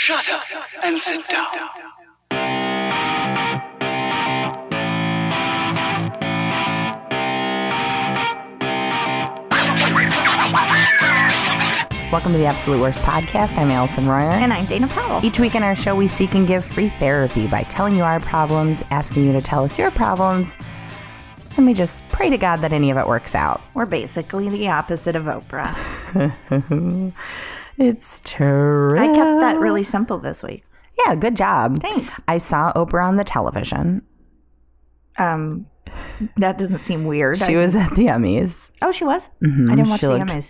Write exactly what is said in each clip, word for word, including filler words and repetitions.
Shut up and sit down. Welcome to the Absolute Worst Podcast. I'm Allison Royer. And I'm Dana Powell. Each week in our show, we seek and give free therapy by telling you our problems, asking you to tell us your problems, and we just pray to God that any of it works out. We're basically the opposite of Oprah. It's true. I kept that really simple this week. Yeah, good job. Thanks. I saw Oprah on the television. Um, that doesn't seem weird. She I, was at the Emmys. Oh, she was? Mm-hmm. I didn't watch She the looked- Emmys.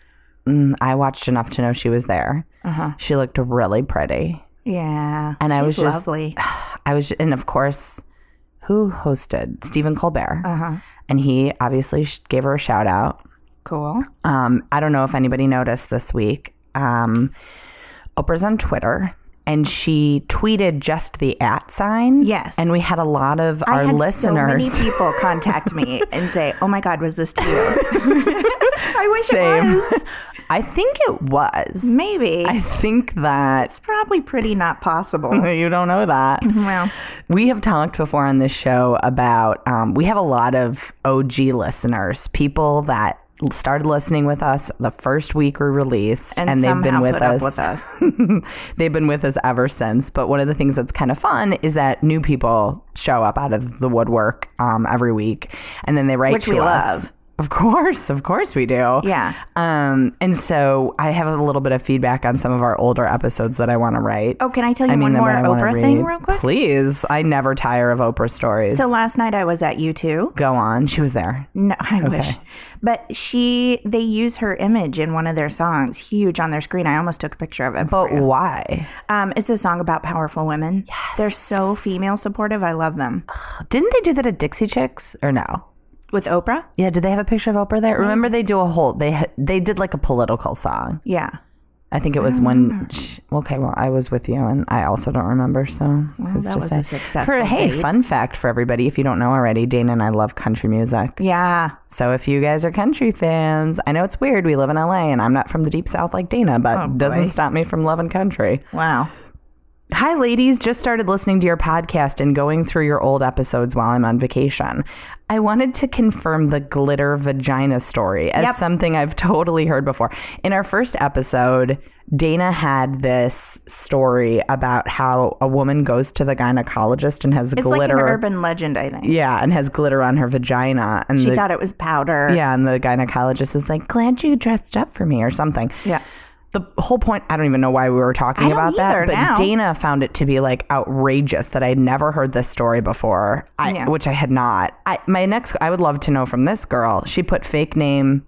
Mm, I watched enough to know she was there. Uh-huh. She looked really pretty. Yeah. And I was she's just lovely. I was, and of course, who hosted? Stephen Colbert. Uh-huh. And he obviously sh- gave her a shout out. Cool. Um, I don't know if anybody noticed this week. Um, Oprah's on Twitter, and she tweeted just the at sign. Yes. And we had a lot of I our had listeners. so many people contact me and say, oh my God, was this to you? I wish Same. it was. I think it was. Maybe. I think that. It's probably pretty not possible. You don't know that. Well, We have talked before on this show about, um, we have a lot of O G listeners, people that started listening with us the first week we released, and, and they've somehow been with put us. up with us. They've been with us ever since. But one of the things that's kind of fun is that new people show up out of the woodwork um, every week, and then they write Which to we us. love. Of course, of course we do. Yeah. Um, and so I have a little bit of feedback on some of our older episodes that I want to write. Oh, can I tell you I mean, one that more I wanna Oprah read. thing real quick? Please. I never tire of Oprah stories. So last night I was at U two. Go on. She was there. No, I Okay. wish. But she, they use her image in one of their songs, huge on their screen. I almost took a picture of it. But for you. why? Um, it's a song about powerful women. Yes. They're so female supportive. I love them. Didn't they do that at Dixie Chicks or no? With Oprah? Yeah, did they have a picture of Oprah there? Remember they do a whole they ha- they did like a political song. Yeah. I think it was when she, okay, well, I was with you and I also don't remember, so Well, who's that to was say? a successful For, hey, date. fun fact for everybody if you don't know already, Dana and I love country music. Yeah. So if you guys are country fans, I know it's weird, we live in L A and I'm not from the deep south like Dana, but Oh, boy. doesn't stop me from loving country. Wow. Hi, ladies. Just started listening to your podcast and going through your old episodes while I'm on vacation. I wanted to confirm the glitter vagina story as Yep. something I've totally heard before. In our first episode, Dana had this story about how a woman goes to the gynecologist and has It's glitter. like an urban legend, I think. Yeah, and has glitter on her vagina. And She the, thought it was powder. yeah, and the gynecologist is like, glad you dressed up for me or something. Yeah. The whole point, I don't even know why we were talking I don't about that, either but now. Dana found it to be like outrageous that I'd never heard this story before, I, Yeah. which I had not. I, my next, I would love to know from this girl. She put fake name,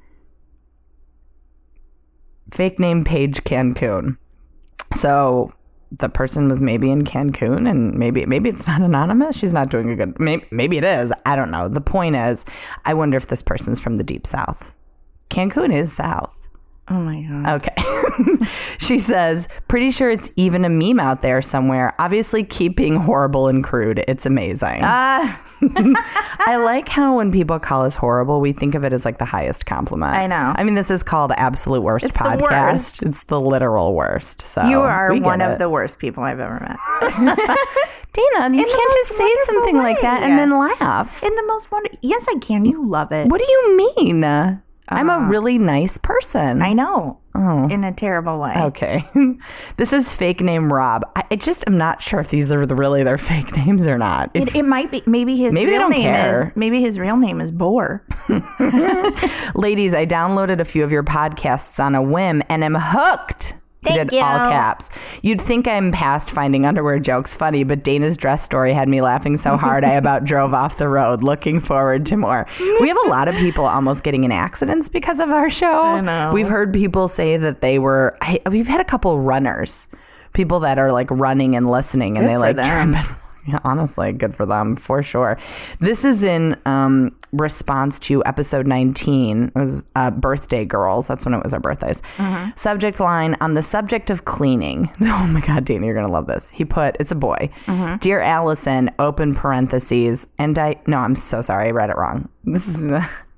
fake name Paige Cancun. So the person was maybe in Cancun, and maybe maybe it's not anonymous. She's not doing a good. Maybe, maybe it is. I don't know. The point is, I wonder if this person's from the deep south. Cancun is south. Oh my God. Okay. She says, pretty sure it's even a meme out there somewhere. Obviously, keep being horrible and crude. It's amazing. Ah. I like how when people call us horrible, we think of it as like the highest compliment. I know. I mean, this is called the Absolute Worst It's the Podcast. worst. It's the literal worst. So You are we get one of it. the worst people I've ever met. Dana, you the can't just most say wonderful something like way. that and then laugh. In the most wonder. Yes, I can. You love it. What do you mean? I'm a Uh, really nice person. I know. Oh. In a terrible way. Okay. This is fake name Rob. I, I just am not sure if these are the, really their fake names or not. If- It, it might be. Maybe his Maybe they real don't name care. is. Maybe his real name is Boar. Ladies, I downloaded a few of your podcasts on a whim and am hooked. He Thank did all you. caps. You'd think I'm past finding underwear jokes funny, but Dana's dress story had me laughing so hard I about drove off the road. Looking forward to more. We have a lot of people almost getting in accidents because of our show. I know. We've heard people say that they were, I, we've had a couple runners, people that are like running and listening and Good they for like them. trip. Yeah, honestly, good for them, for sure. This is in um, response to episode nineteen. It was uh, Birthday Girls. That's when it was our birthdays. Mm-hmm. Subject line, on the subject of cleaning. Oh my God, Dana, you're going to love this. He put, it's a boy. Mm-hmm. Dear Allison, open parentheses. And I, no, I'm so sorry. I read it wrong. This is, uh,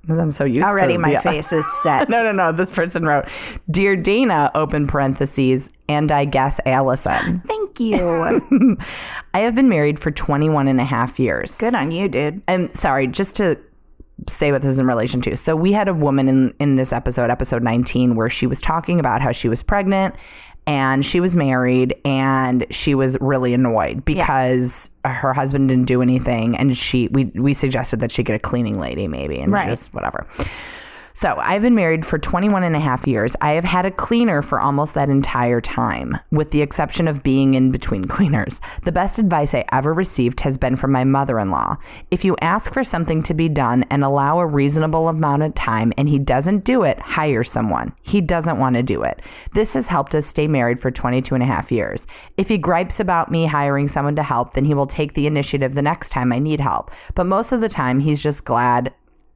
I'm so used Already to my yeah. face is set. No, no, no. This person wrote, Dear Dana, open parentheses, and I guess Allison. Thank you. I have been married for twenty-one and a half years. Good on you, dude. And sorry, just to say what this is in relation to. So we had a woman in, in this episode, episode nineteen, where she was talking about how she was pregnant and she was married and she was really annoyed because yeah. her husband didn't do anything. And she, we, we suggested that she get a cleaning lady maybe and right. just whatever. So I've been married for twenty-one and a half years. I have had a cleaner for almost that entire time, with the exception of being in between cleaners. The best advice I ever received has been from my mother-in-law. If you ask for something to be done and allow a reasonable amount of time and he doesn't do it, hire someone. He doesn't want to do it. This has helped us stay married for twenty-two and a half years. If he gripes about me hiring someone to help, then he will take the initiative the next time I need help. But most of the time, he's just glad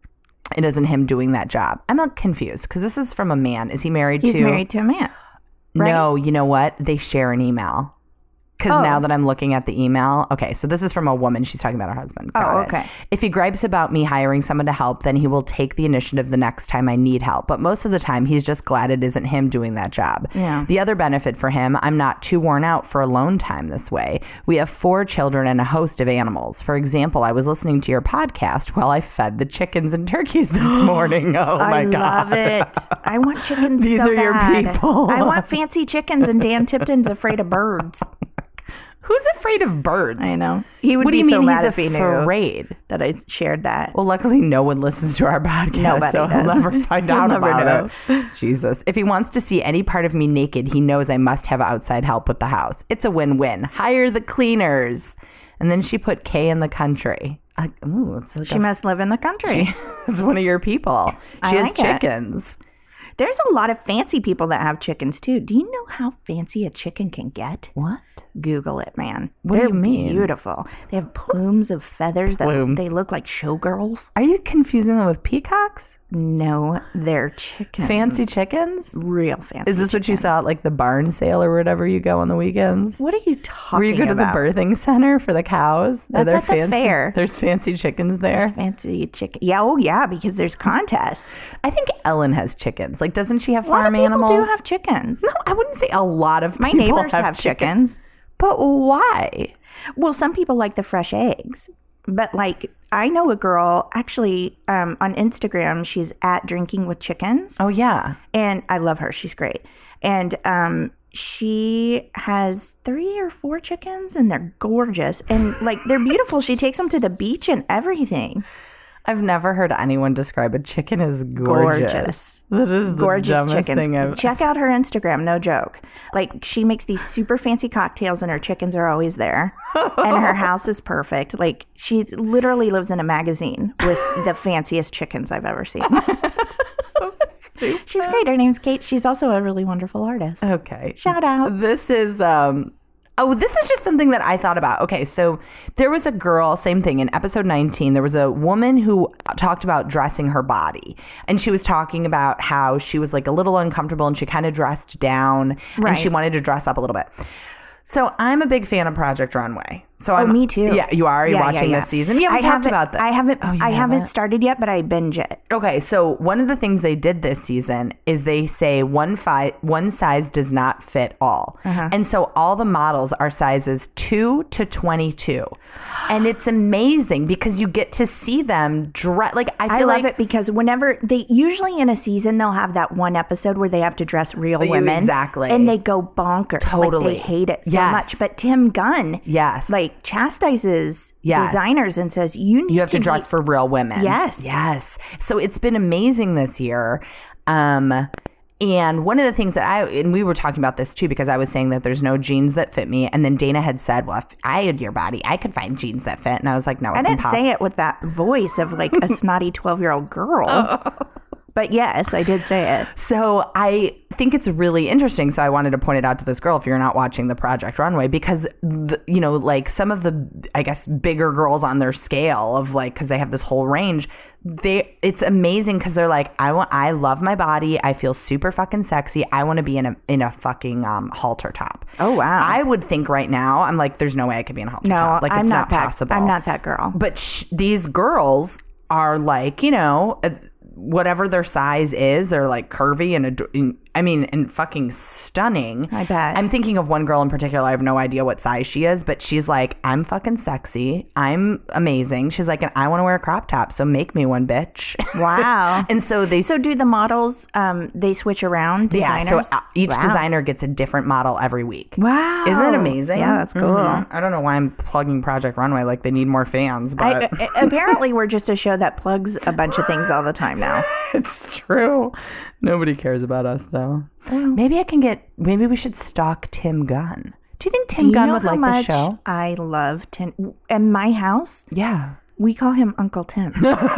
it isn't him doing that job. I'm not confused because this is from a man. Is he married He's to? He's married to a man. Right? No, you know what? They share an email. Because oh. now that I'm looking at the email, okay, so this is from a woman. She's talking about her husband. Got oh, it. okay. If he gripes about me hiring someone to help, then he will take the initiative the next time I need help. But most of the time, he's just glad it isn't him doing that job. Yeah. The other benefit for him, I'm not too worn out for alone time this way. We have four children and a host of animals. For example, I was listening to your podcast while I fed the chickens and turkeys this morning. Oh, my I God. I love it. I want chickens These so are your bad. people. I want fancy chickens, and Dan Tipton's afraid of birds. Who's afraid of birds? I know. He would what be do you so mean mad he's if he knew afraid? that I shared that. Well, luckily no one listens to our podcast, Nobody so he'll does. never find He'll out never about know. it. Jesus. If he wants to see any part of me naked, he knows I must have outside help with the house. It's a win-win. Hire the cleaners. And then she put K in the country. Uh, ooh, it's like She a, must live in the country. she, it's one of your people. I She has like it. chickens. There's a lot of fancy people that have chickens, too. Do you know how fancy a chicken can get? What? Google it, man. What do They're you mean? beautiful. They have plumes of feathers that Plumes. they look like showgirls. Are you confusing them with peacocks? No, they're chickens. Fancy chickens? Real fancy. Is this what you chickens. saw at like the barn sale or whatever you go on the weekends? What are you talking Where you go to about? the birthing center for the cows? Are That's there at the fancy, fair. There's fancy chickens there. Fancy chicken. Yeah, oh yeah, because there's contests. I think Ellen has chickens. Like, doesn't she have A lot of farm people animals? do have chickens. No, I wouldn't say a lot of My people neighbors have, chickens. chickens. But why? Well, some people like the fresh eggs. But like, I know a girl actually um, on Instagram. She's at Drinking with Chickens. Oh, yeah. And I love her. She's great. And um, she has three or four chickens and they're gorgeous. And like, they're beautiful. She takes them to the beach and everything. I've never heard anyone describe a chicken as gorgeous. Gorgeous. That is the Gorgeous dumbest chickens. thing I've... Check out her Instagram. No joke. Like, she makes these super fancy cocktails and her chickens are always there. And her house is perfect. Like, she literally lives in a magazine with the fanciest chickens I've ever seen. Stupid. She's great. Her name's Kate. She's also a really wonderful artist. Okay. Shout out. This is um oh, this was just something that I thought about. Okay, so there was a girl, same thing in episode nineteen, there was a woman who talked about dressing her body. And she was talking about how she was like a little uncomfortable and she kind of dressed down Right. and she wanted to dress up a little bit. So I'm a big fan of Project Runway. So I'm, Oh, me too. Yeah, you are? Are you Yeah, watching yeah, yeah. this season? Yeah, we I talked haven't- about this. I haven't. Oh, you I haven't haven't? started yet, but I binge it. Okay, so one of the things they did this season is they say one fi- one size does not fit all. Uh-huh. And so all the models are sizes two to twenty-two. And it's amazing because you get to see them dress. Like, I I feel love like it because whenever they usually in a season they'll have that one episode where they have to dress real You- women, exactly. and they go bonkers. Totally. Like, they hate it so Yes. much. But Tim Gunn, Yes. like chastises Yes. designers and says you need you have to be- dress for real women. Yes. Yes. So it's been amazing this year. Um, and one of the things that I, and we were talking about this too, because I was saying that there's no jeans that fit me. And then Dana had said, well, if I had your body, I could find jeans that fit. And I was like, no, it's I didn't impossible. say it with that voice of like a snotty twelve year old girl. But yes, I did say it. So I think it's really interesting. So I wanted to point it out to this girl if you're not watching the Project Runway, because, the, you know, like some of the, I guess, bigger girls on their scale of like, because they have this whole range, they it's amazing because they're like, I want, I love my body. I feel super fucking sexy. I want to be in a in a fucking um, halter top. Oh, wow. I would think right now, I'm like, there's no way I could be in a halter No, top. Like, I'm it's not, not, that. possible. I'm not that girl. But sh- these girls are like, you know, uh, whatever their size is, they're like curvy and, ad- and I mean, and fucking stunning. I bet. I'm thinking of one girl in particular. I have no idea what size she is, but she's like, I'm fucking sexy. I'm amazing. She's like, and I want to wear a crop top, so make me one, bitch. Wow. And so they So do the models, um, they switch around, designers? Yeah, so uh, each Wow. designer gets a different model every week. Wow. Isn't that amazing? Yeah, that's cool. Mhm. I don't know why I'm plugging Project Runway like they need more fans, but I, I- apparently, we're just a show that plugs a bunch of things all the time now. it's true. Nobody cares about us, though. Maybe I can get, maybe we should stalk Tim Gunn. Do you think Tim Do you Gunn know would how like much the show? I love Tim. In my house, Yeah. we call him Uncle Tim.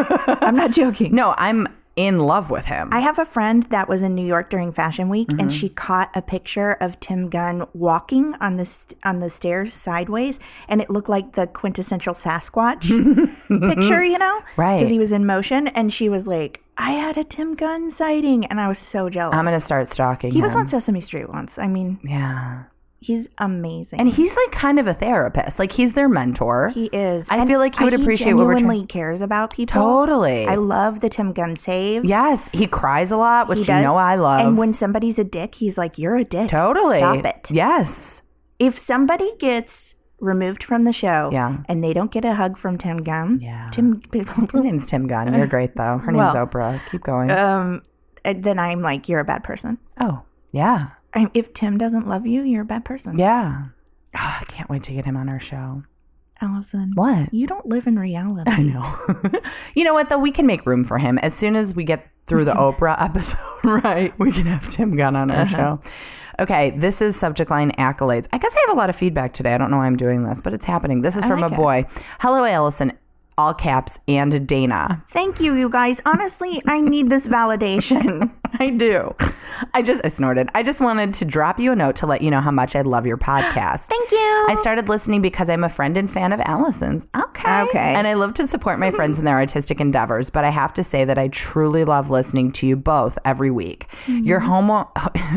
I'm not joking. No, I'm in love with him. I have a friend that was in New York during Fashion Week, Mm-hmm. and she caught a picture of Tim Gunn walking on the st- on the stairs sideways, and it looked like the quintessential Sasquatch picture, you know, Right. Because he was in motion, and she was like, "I had a Tim Gunn sighting," and I was so jealous. I'm going to start stalking he him. was on Sesame Street once. I mean, Yeah. he's amazing, And he's like kind of a therapist. Like he's their mentor. he is. I And feel like he would I- appreciate what we're trying- genuinely cares about people. Totally. I love the Tim Gunn save. Yes, he cries a lot, which He you does. know I love. And when somebody's a dick, he's like, "You're a dick. Totally. Stop it." Yes. If somebody gets removed from the show, Yeah. and they don't get a hug from Tim Gunn, Yeah. Tim, His name's Tim Gunn. You're great though. Her name's Well, Oprah. Keep going. um, then I'm like, "You're a bad person." oh, yeah. I, if Tim doesn't love you, you're a bad person. Yeah. Oh, I can't wait to get him on our show. Allison. What? You don't live in reality. I know. You know what, though? We can make room for him. As soon as we get through the Oprah episode, right, we can have Tim Gunn on our Uh-huh. show. Okay, this is subject line accolades. I guess I have a lot of feedback today. I don't know why I'm doing this, but it's happening. This is I from like a it. boy. Hello, Allison. All caps and Dana. Thank you, you guys. Honestly, I need this validation. I do. I just, I snorted. I just wanted to drop you a note to let you know how much I love your podcast. Thank you. I started listening because I'm a friend and fan of Allison's. Okay. Okay. And I love to support my friends in their artistic endeavors, but I have to say that I truly love listening to you both every week. Mm-hmm. Your homo,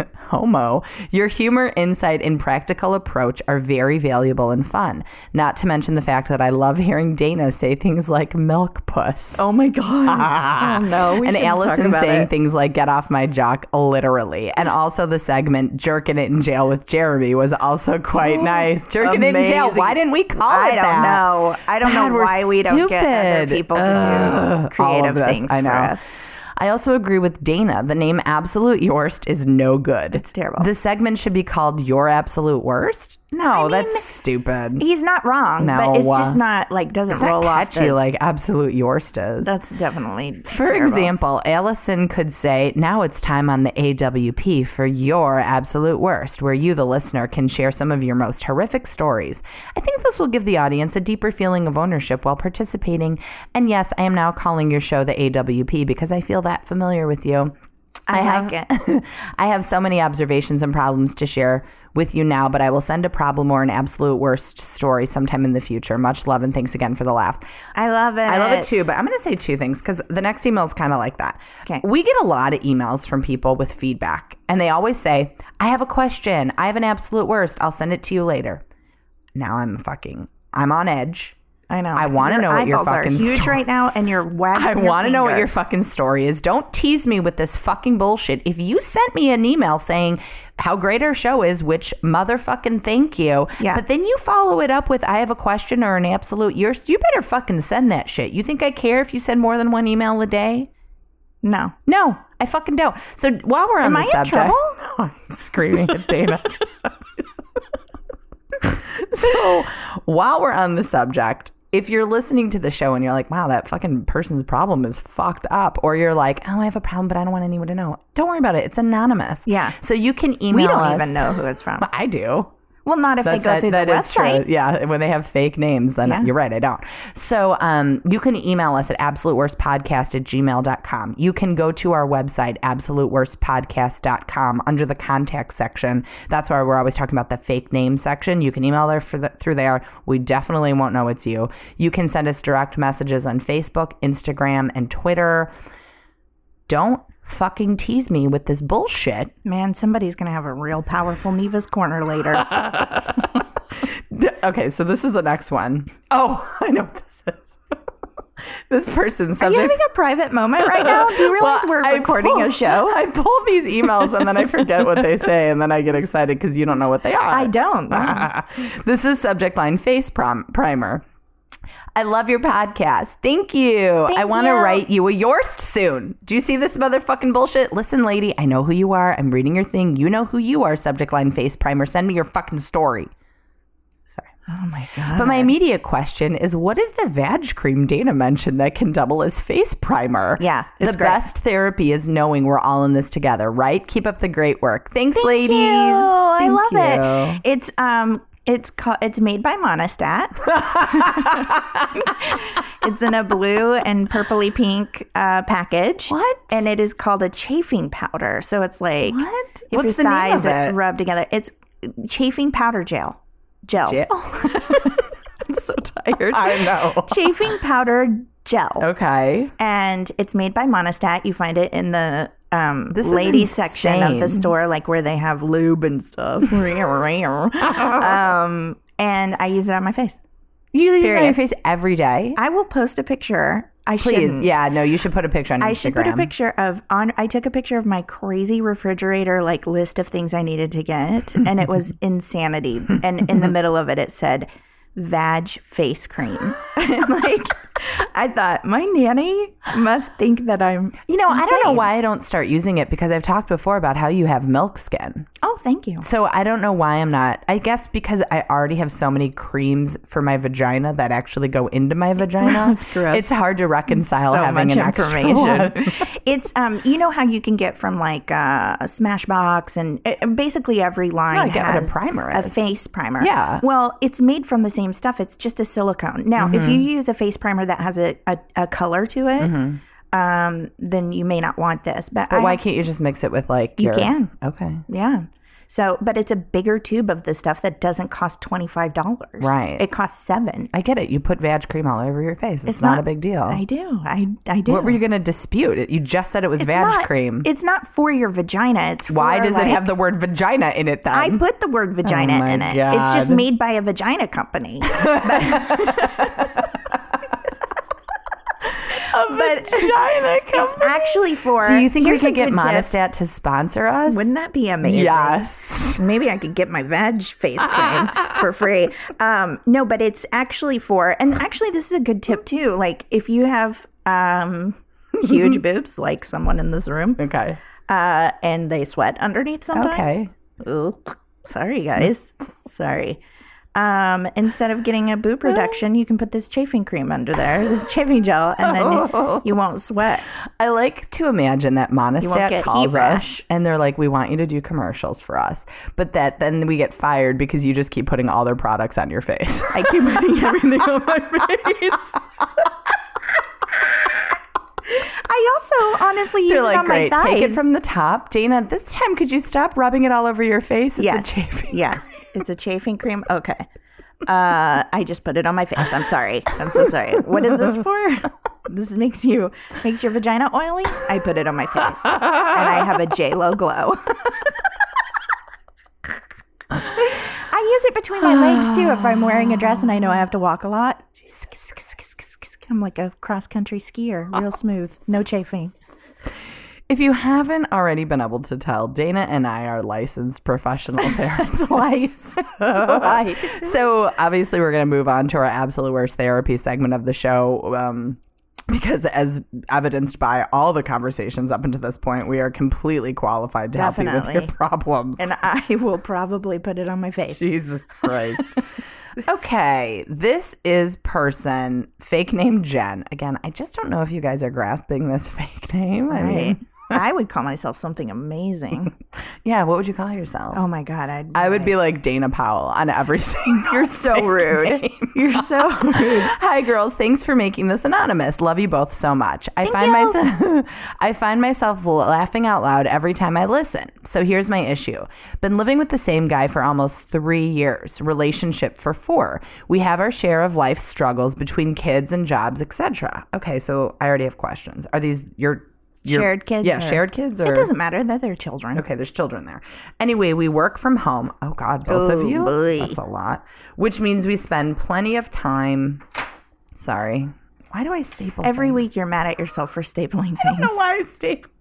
homo, your humor, insight, and practical approach are very valuable and fun. Not to mention the fact that I love hearing Dana say things like milk puss. Oh my god. Oh no. We And shouldn't talk Allison about saying it. things like "get off my jock" literally, and also the segment "jerking it in jail" with Jeremy was also quite nice. Jerking it in jail. Amazing. Why didn't we call I it don't that? know. I don't God, know we're why we don't get other stupid. people to Ugh, do all of creative this, things I know. for us. I also agree with Dana. The name Absolute Yorst is no good. It's terrible. The segment should be called Your Absolute Worst. No, that's stupid. He's not wrong, No, but it's uh, just not like doesn't It's roll not off. catchy The, like Absolute Yorst is. that's definitely For terrible. example, Allison could say, now it's time on the A W P for your absolute worst, where you, the listener, can share some of your most horrific stories. I think this will give the audience a deeper feeling of ownership while participating. And yes, I am now calling your show the A W P because I feel that familiar with you. I, have, like it. I have so many observations and problems to share with you now, but I will send a problem or an absolute worst story sometime in the future. Much love and thanks again for the laughs. I love it. I love it too, but I'm going to say two things because the next email is kind of like that. Okay. We get a lot of emails from people with feedback, and they always say, I have a question. I have an absolute worst. I'll send it to you later. Now I'm fucking, I'm on edge. I know. I wanna know what your eyeballs are fucking huge story- right now, and you're wagging. I your want to know what finger. your fucking story is. Don't tease me with this fucking bullshit. If you sent me an email saying how great our show is, which motherfucking thank you, Yeah. but then you follow it up with I have a question or an absolute yours, you better fucking send that shit. You think I care if you send more than one email a day? No. No, I fucking don't. So while we're on Am the I in subject, trouble? No, I'm screaming at Dana. So while we're on the subject, if you're listening to the show and you're like, wow, that fucking person's problem is fucked up, or you're like, oh, I have a problem, but I don't want anyone to know. Don't worry about it. It's anonymous. Yeah. So you can email We don't us. even know who it's from. I do. Well, not if That's they go it. through That the is website. true. Yeah, when they have fake names, then Yeah. you're right, I don't. So um, you can email us at absolute worst podcast at gmail dot com. You can go to our website, absolute worst podcast dot com, under the contact section. That's where we're always talking about the fake name section. You can email there for the, through there. We definitely won't know it's you. You can send us direct messages on Facebook, Instagram, and Twitter. Don't fucking tease me with this bullshit. Man, somebody's gonna have a real powerful Neva's corner later. Okay, so this is the next one. Oh, I know what this is. This person's Are you subject. having a private moment right now? Do you realize Well, we're I recording pull- a show? I pull these emails and then I forget what they say and then I get excited because you don't know what they are. I don't. This is subject line face prom- primer. I love your podcast. Thank you. Thank I want to you. write you a yourst soon. Do you see this motherfucking bullshit? Listen, lady, I know who you are. I'm reading your thing. You know who you are, subject line face primer. Send me your fucking story. Sorry. Oh my God. But my immediate question is, what is the vag cream Dana mentioned that can double as face primer? Yeah, it's the great. best therapy is knowing we're all in this together, right? Keep up the great work. Thanks, Thank ladies. you. I Thank love you. it. It's um it's called it's made by Monistat. It's in a blue and purpley pink uh, package. What? And it is called a chafing powder. So it's like What? if What's your the name thighs of are it? rubbed together. It's chafing powder gel. Gel. Jail. I'm so tired. I know. Chafing powder gel. Okay. And it's made by Monistat. You find it in the um, This is ladies section of the insane. store, like where they have lube and stuff. um, and I use it on my face. You use it on Period. your face every day? I will post a picture. I Please. shouldn't. Yeah, no, you should put a picture on Instagram. I should put a picture of on. I took a picture of my crazy refrigerator like list of things I needed to get, and it was insanity. And in the middle of it, it said "Vag face cream." And like, I thought my nanny must think that I'm. You know, I don't know insane. why I don't start using it because I've talked before about how you have milk skin. Oh, thank you. So I don't know why I'm not. I guess because I already have so many creams for my vagina that actually go into my vagina. Gross. It's hard to reconcile So having much an extra one. information. It's um, you know how you can get from like uh, a Smashbox and uh, basically every line No, I get what a has primer a is. face primer. Yeah. Well, it's made from the same stuff. It's just a silicone. Now, if Mm-hmm. you use a face primer that has a, a, a color to it, um, then you may not want this. But, But I, why can't you just mix it with like You your... can. Okay. Yeah. So, but it's a bigger tube of this stuff that doesn't cost twenty five dollars. Right. It costs seven. I get it. You put vag cream all over your face. It's, It's not, not- a big deal. I do. I I do. What were you going to dispute? You just said it was It's vag not- cream. It's not for your vagina. It's for, Why does like, it have the word vagina in it then? I put the word vagina Oh my in it. It's just God. made by a vagina company. But vagina it's actually for. Do you think we here's a could get good tip. Monistat to sponsor us? Wouldn't that be amazing? Yes. Maybe I could get my veg face cream for free. Um, no, but it's actually for, and actually this is a good tip too. Like if you have um, huge boobs, like someone in this room, Okay. uh, and they sweat underneath sometimes. Okay. Ooh, sorry guys. Sorry. Um, instead of getting a boob reduction, you can put this chafing cream under there, this chafing gel, and then you won't sweat. I like to imagine that won't Monistat get calls heat us rash. and they're like, we want you to do commercials for us. But that then we get fired because you just keep putting all their products on your face. I keep putting everything on my face. I also honestly use They're it like, on my great, thighs. take it from the top. Dana, this time could you stop rubbing it all over your face? It's yes, a chafing. yes, it's a chafing cream. Okay, uh, I just put it on my face. I'm sorry. I'm so sorry. What is this for? This makes you makes your vagina oily. I put it on my face, and I have a J Lo glow. I use it between my legs too. If I'm wearing a dress and I know I have to walk a lot, I'm like a cross country skier, real smooth, no chafing. If you haven't already been able to tell, Dana and I are licensed professional therapists. Why? Why? So obviously we're going to move on to our absolute worst therapy segment of the show. Um, because as evidenced by all the conversations up until this point, we are completely qualified to help you with Definitely. your problems. And I will probably put it on my face. Jesus Christ. Okay, this is person, fake name Jen. Again, I just don't know if you guys are grasping this fake name. I Right. mean, I would call myself something amazing. yeah, what would you call yourself? Oh my God. I'd I would be like Dana Powell on every single. You're so rude. You're so rude. Hi girls, thanks for making this anonymous. Love you both so much. I Thank find you. myself I find myself laughing out loud every time I listen. So here's my issue. Been living with the same guy for almost three years. Relationship for four. We have our share of life struggles between kids and jobs, et cetera. Okay, so I already have questions. Are these your your Shared kids Yeah, or- shared kids or It doesn't matter. They're their children. Okay, there's children there. Anyway, we work from home. Oh, God, both Oh, of you? boy. That's a lot. Which means we spend plenty of time. Sorry. Why do I staple Every things? week you're mad at yourself for stapling I don't things. know why I staple.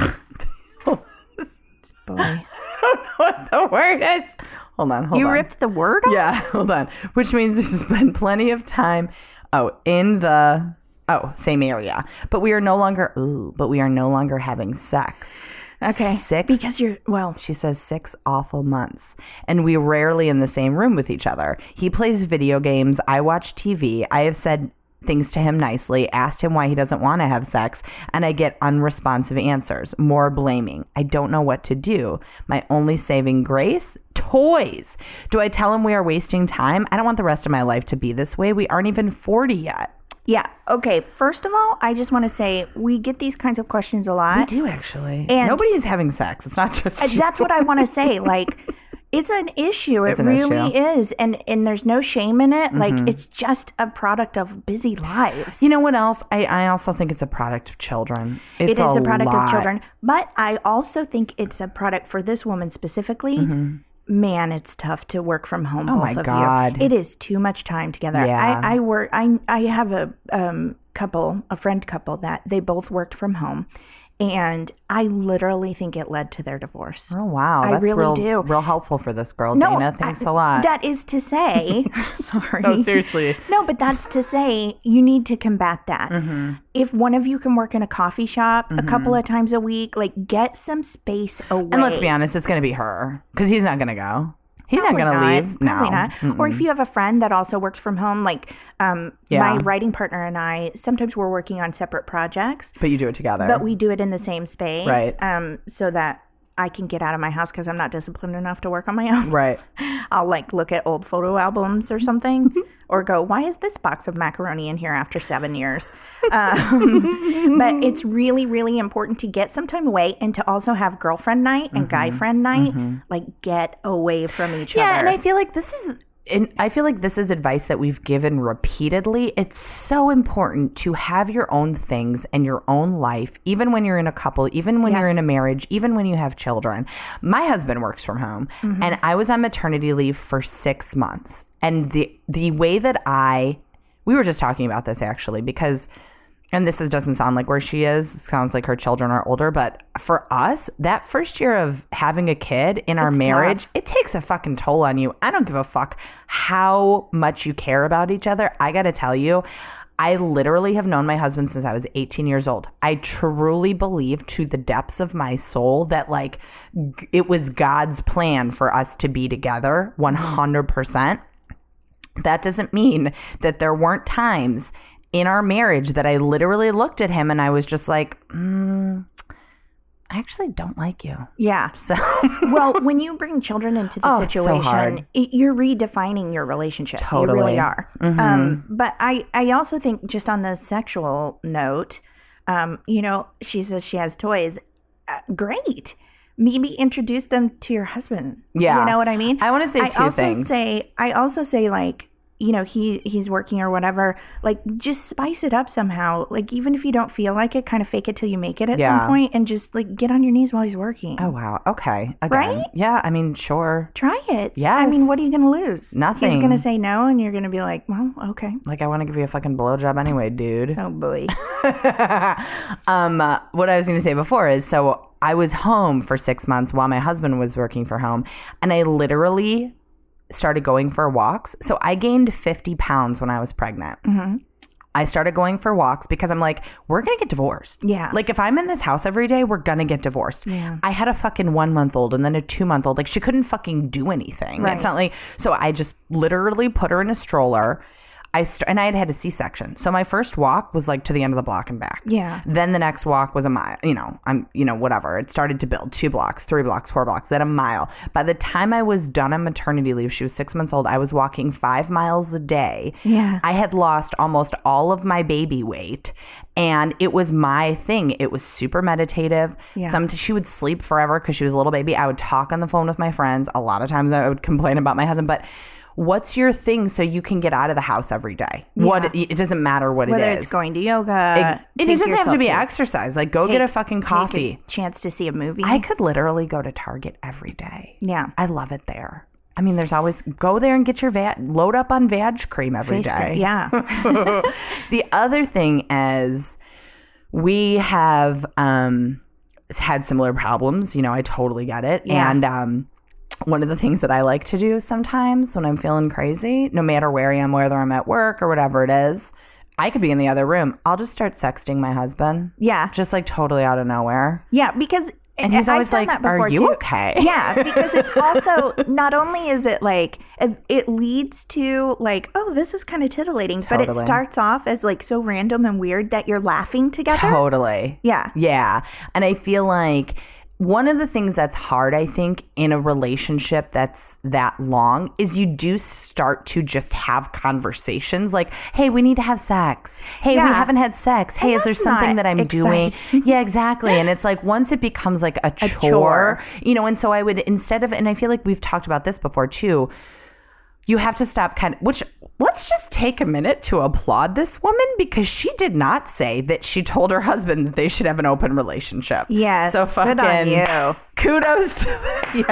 Boy. I don't know what the word is. Hold on, hold You on. ripped the word off? Yeah, hold on. Which means we spend plenty of time, oh, in the, oh, same area. But we are no longer, ooh, but we are no longer having sex. Okay. Six. Because you're, well, She says six awful months. And we rarely in the same room with each other. He plays video games. I watch T V. I have said things to him nicely, asked him why he doesn't want to have sex, and I get unresponsive answers, more blaming. I don't know what to do. My only saving grace? Toys. Do I tell him we are wasting time? I don't want the rest of my life to be this way. We aren't even forty yet. yeah. Okay. First of all, I just want to say we get these kinds of questions a lot. We do actually. And- Nobody is having sex. It's not just And that's what I want to say. Like, it's an issue. It's It an really issue. is. And and there's no shame in it. Like, it's just a product of busy lives. You know what else? I, I also think it's a product of children. It's It is a, product lot. of children. But I also think it's a product for this woman specifically. Man, it's tough to work from home. Oh, both my of God. You. It is too much time together. Yeah. I, I work. I I have a um couple, a friend couple that they both worked from home, and I literally think it led to their divorce. Oh, wow. I That's really real, do. real helpful for this girl, Dana. Thanks I- a lot. That is to say, sorry. No, seriously. No, but that's to say you need to combat that. Mm-hmm. If one of you can work in a coffee shop a couple of times a week, like get some space away. And let's be honest, it's going to be her because he's not going to go. He's Probably not going to leave. Probably no. not. Mm-mm. Or if you have a friend that also works from home, like um, Yeah. my writing partner and I, sometimes we're working on separate projects, But you do it together. but we do it in the same space, Right. Um, so that I can get out of my house because I'm not disciplined enough to work on my own. Right. I'll like look at old photo albums or something, or go, why is this box of macaroni in here after seven years? Um, but it's really, really important to get some time away and to also have girlfriend night and guy friend night. Like, get away from each Yeah, other. and I feel like this is and I feel like this is advice that we've given repeatedly. It's so important to have your own things and your own life, even when you're in a couple, even when you're Yes. in a marriage, even when you have children. My husband works from home, Mm-hmm. and I was on maternity leave for six months. And the the way that I, we were just talking about this actually, because, and this is, doesn't sound like where she is. It sounds like her children are older. But for us, that first year of having a kid in our It's marriage, tough. it takes a fucking toll on you. I don't give a fuck how much you care about each other. I got to tell you, I literally have known my husband since I was eighteen years old. I truly believe to the depths of my soul that like g- it was God's plan for us to be together one hundred percent. That doesn't mean that there weren't times in our marriage that I literally looked at him and I was just like, mm, I actually don't like you. yeah. So Well, when you bring children into the Oh, it's so situation, hard. it, you're redefining your relationship. You Totally. really are. Mhm. Um, but I, I also think, just on the sexual note, um, you know, she says she has toys. Uh, great. Maybe introduce them to your husband. Yeah. You know what I mean? I want to say I two also things. say, I also say, like, you know, he he's working or whatever, like, just spice it up somehow. Like, even if you don't feel like it, kind of fake it till you make it at Yeah. some point, and just like get on your knees while he's working. Oh, wow. Okay. Again. Right? Yeah. I mean, sure. Try it. Yes. I mean, what are you going to lose? Nothing. He's going to say no, and you're going to be like, well, okay. Like, I want to give you a fucking blowjob anyway, dude. Oh, boy. um, uh, what I was going to say before is, so I was home for six months while my husband was working for home, and I literally started going for walks. So I gained fifty pounds when I was pregnant. hmm I started going for walks because I'm like, we're going to get divorced. Yeah. Like, if I'm in this house every day, we're going to get divorced. Yeah. I had a fucking one month old and then a two month old. Like, she couldn't fucking do anything. Right. It's not like, so I just literally put her in a stroller. I st- and I had had a C-section. So my first walk was like to the end of the block and back. Yeah. Then the next walk was a mile, you know, I'm, you know, whatever. It started to build two blocks, three blocks, four blocks, then a mile. By the time I was done on maternity leave, she was six months old. I was walking five miles a day. Yeah. I had lost almost all of my baby weight, and it was my thing. It was super meditative. Yeah. Some she would sleep forever because she was a little baby. I would talk on the phone with my friends. A lot of times I would complain about my husband, but what's your thing so you can get out of the house every day? What it, it doesn't matter what Whether it is. it's going to yoga. It, and it take doesn't have to yourself be exercise. Like, go get a fucking coffee. Take a chance to see a movie. I could literally go to Target every day. yeah. I love it there. I mean, there's always, go there and get your va- load up on Vag cream every Face day. cream, yeah. The other thing is we have um, had similar problems. You know, I totally get it. Yeah. And um, one of the things that I like to do sometimes when I'm feeling crazy, no matter where I am, whether I'm at work or whatever it is, I could be in the other room. I'll just start sexting my husband. Yeah. Just like totally out of nowhere. Yeah, because And he's I've always done like, that before are you too. okay? Yeah, because it's also not only is it like it, it leads to like, oh, this is kind of titillating, but it Totally. starts off as like so random and weird that you're laughing together. Totally. Yeah. Yeah. And I feel like one of the things that's hard, I think, in a relationship that's that long is you do start to just have conversations like, hey, we need to have sex. Hey, Yeah. we haven't had sex. Hey, And is there that's something not that I'm doing? exciting. Yeah, exactly. And it's like once it becomes like a chore, chore. you know, and so I would, instead of, and I feel like we've talked about this before too, you have to stop kind of, which let's just take a minute to applaud this woman because she did not say that she told her husband that they should have an open relationship. Yes, So good fucking on you. kudos to this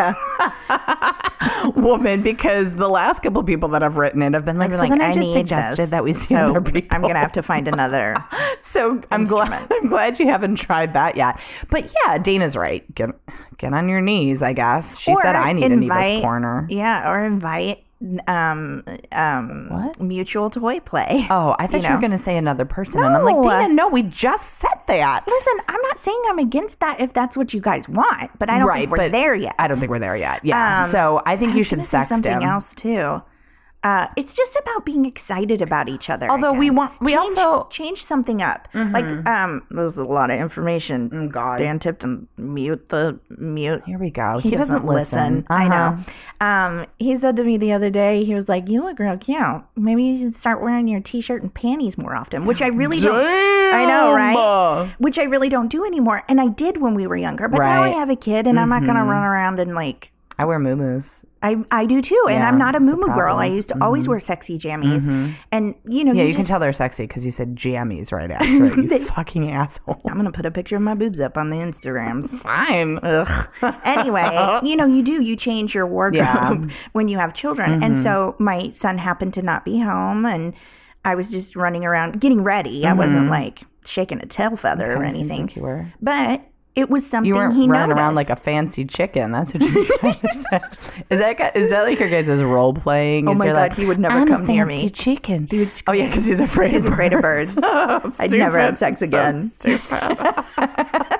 Yeah. woman because the last couple people that have written it have been like, I'd be so like, then I, I just need suggested this. that we see So other people. I'm gonna have to find another. So I'm glad I'm glad you haven't tried that yet. But yeah, Dana's right. Get get on your knees, I guess. She Or said I need a invite- Neva's corner. Yeah, or invite um um What? mutual toy play. Oh, I thought you, You were know. going to say another person. And I'm like, No. Dana, no, we just said that. Listen, I'm not saying I'm against that if that's what you guys want, but I don't Right, think we're but there yet. I don't think we're there yet. Yeah. Um, so I think I you was should gonna say sext something him. else too. Uh, it's just about being excited about each other. Although we again. want- we change, also- change something up. Like um, there's a lot of information. Oh, God. Dan Tipton, mute the mute. Here we go. He, doesn't, listen. I Uh-huh. know. Um, he said to me the other day, he was like, "You look real cute. Maybe you should start wearing your t-shirt and panties more often." Which I really don't. I know, right? Which I really don't do anymore. And I did when we were younger, but now I Right. have a kid, and I'm not gonna run around and like. I wear muumuus. I I do too, and Yeah, I'm not a it's a moo girl. I problem. used to always wear sexy jammies, and you know, Yeah, you, you, can just, tell they're sexy because you said jammies right after it. You They- fucking asshole. I'm gonna put a picture of my boobs up on the Instagrams. Fine. Ugh. Anyway, you know, you do you change your wardrobe Yeah. when you have children, and so my son happened to not be home, and I was just running around getting ready. I wasn't like shaking a tail feather or Kinda seems anything, like you were. but it was something You weren't he running noticed. around like a fancy chicken. That's what you're trying to say. Is that is that like your guys' role playing? Oh Is my you're God, like, he would never I'm come a near fancy me. chicken. He would Oh yeah, because he's afraid He's of afraid of birds. birds. Oh, I'd never have stupid. sex So again. stupid.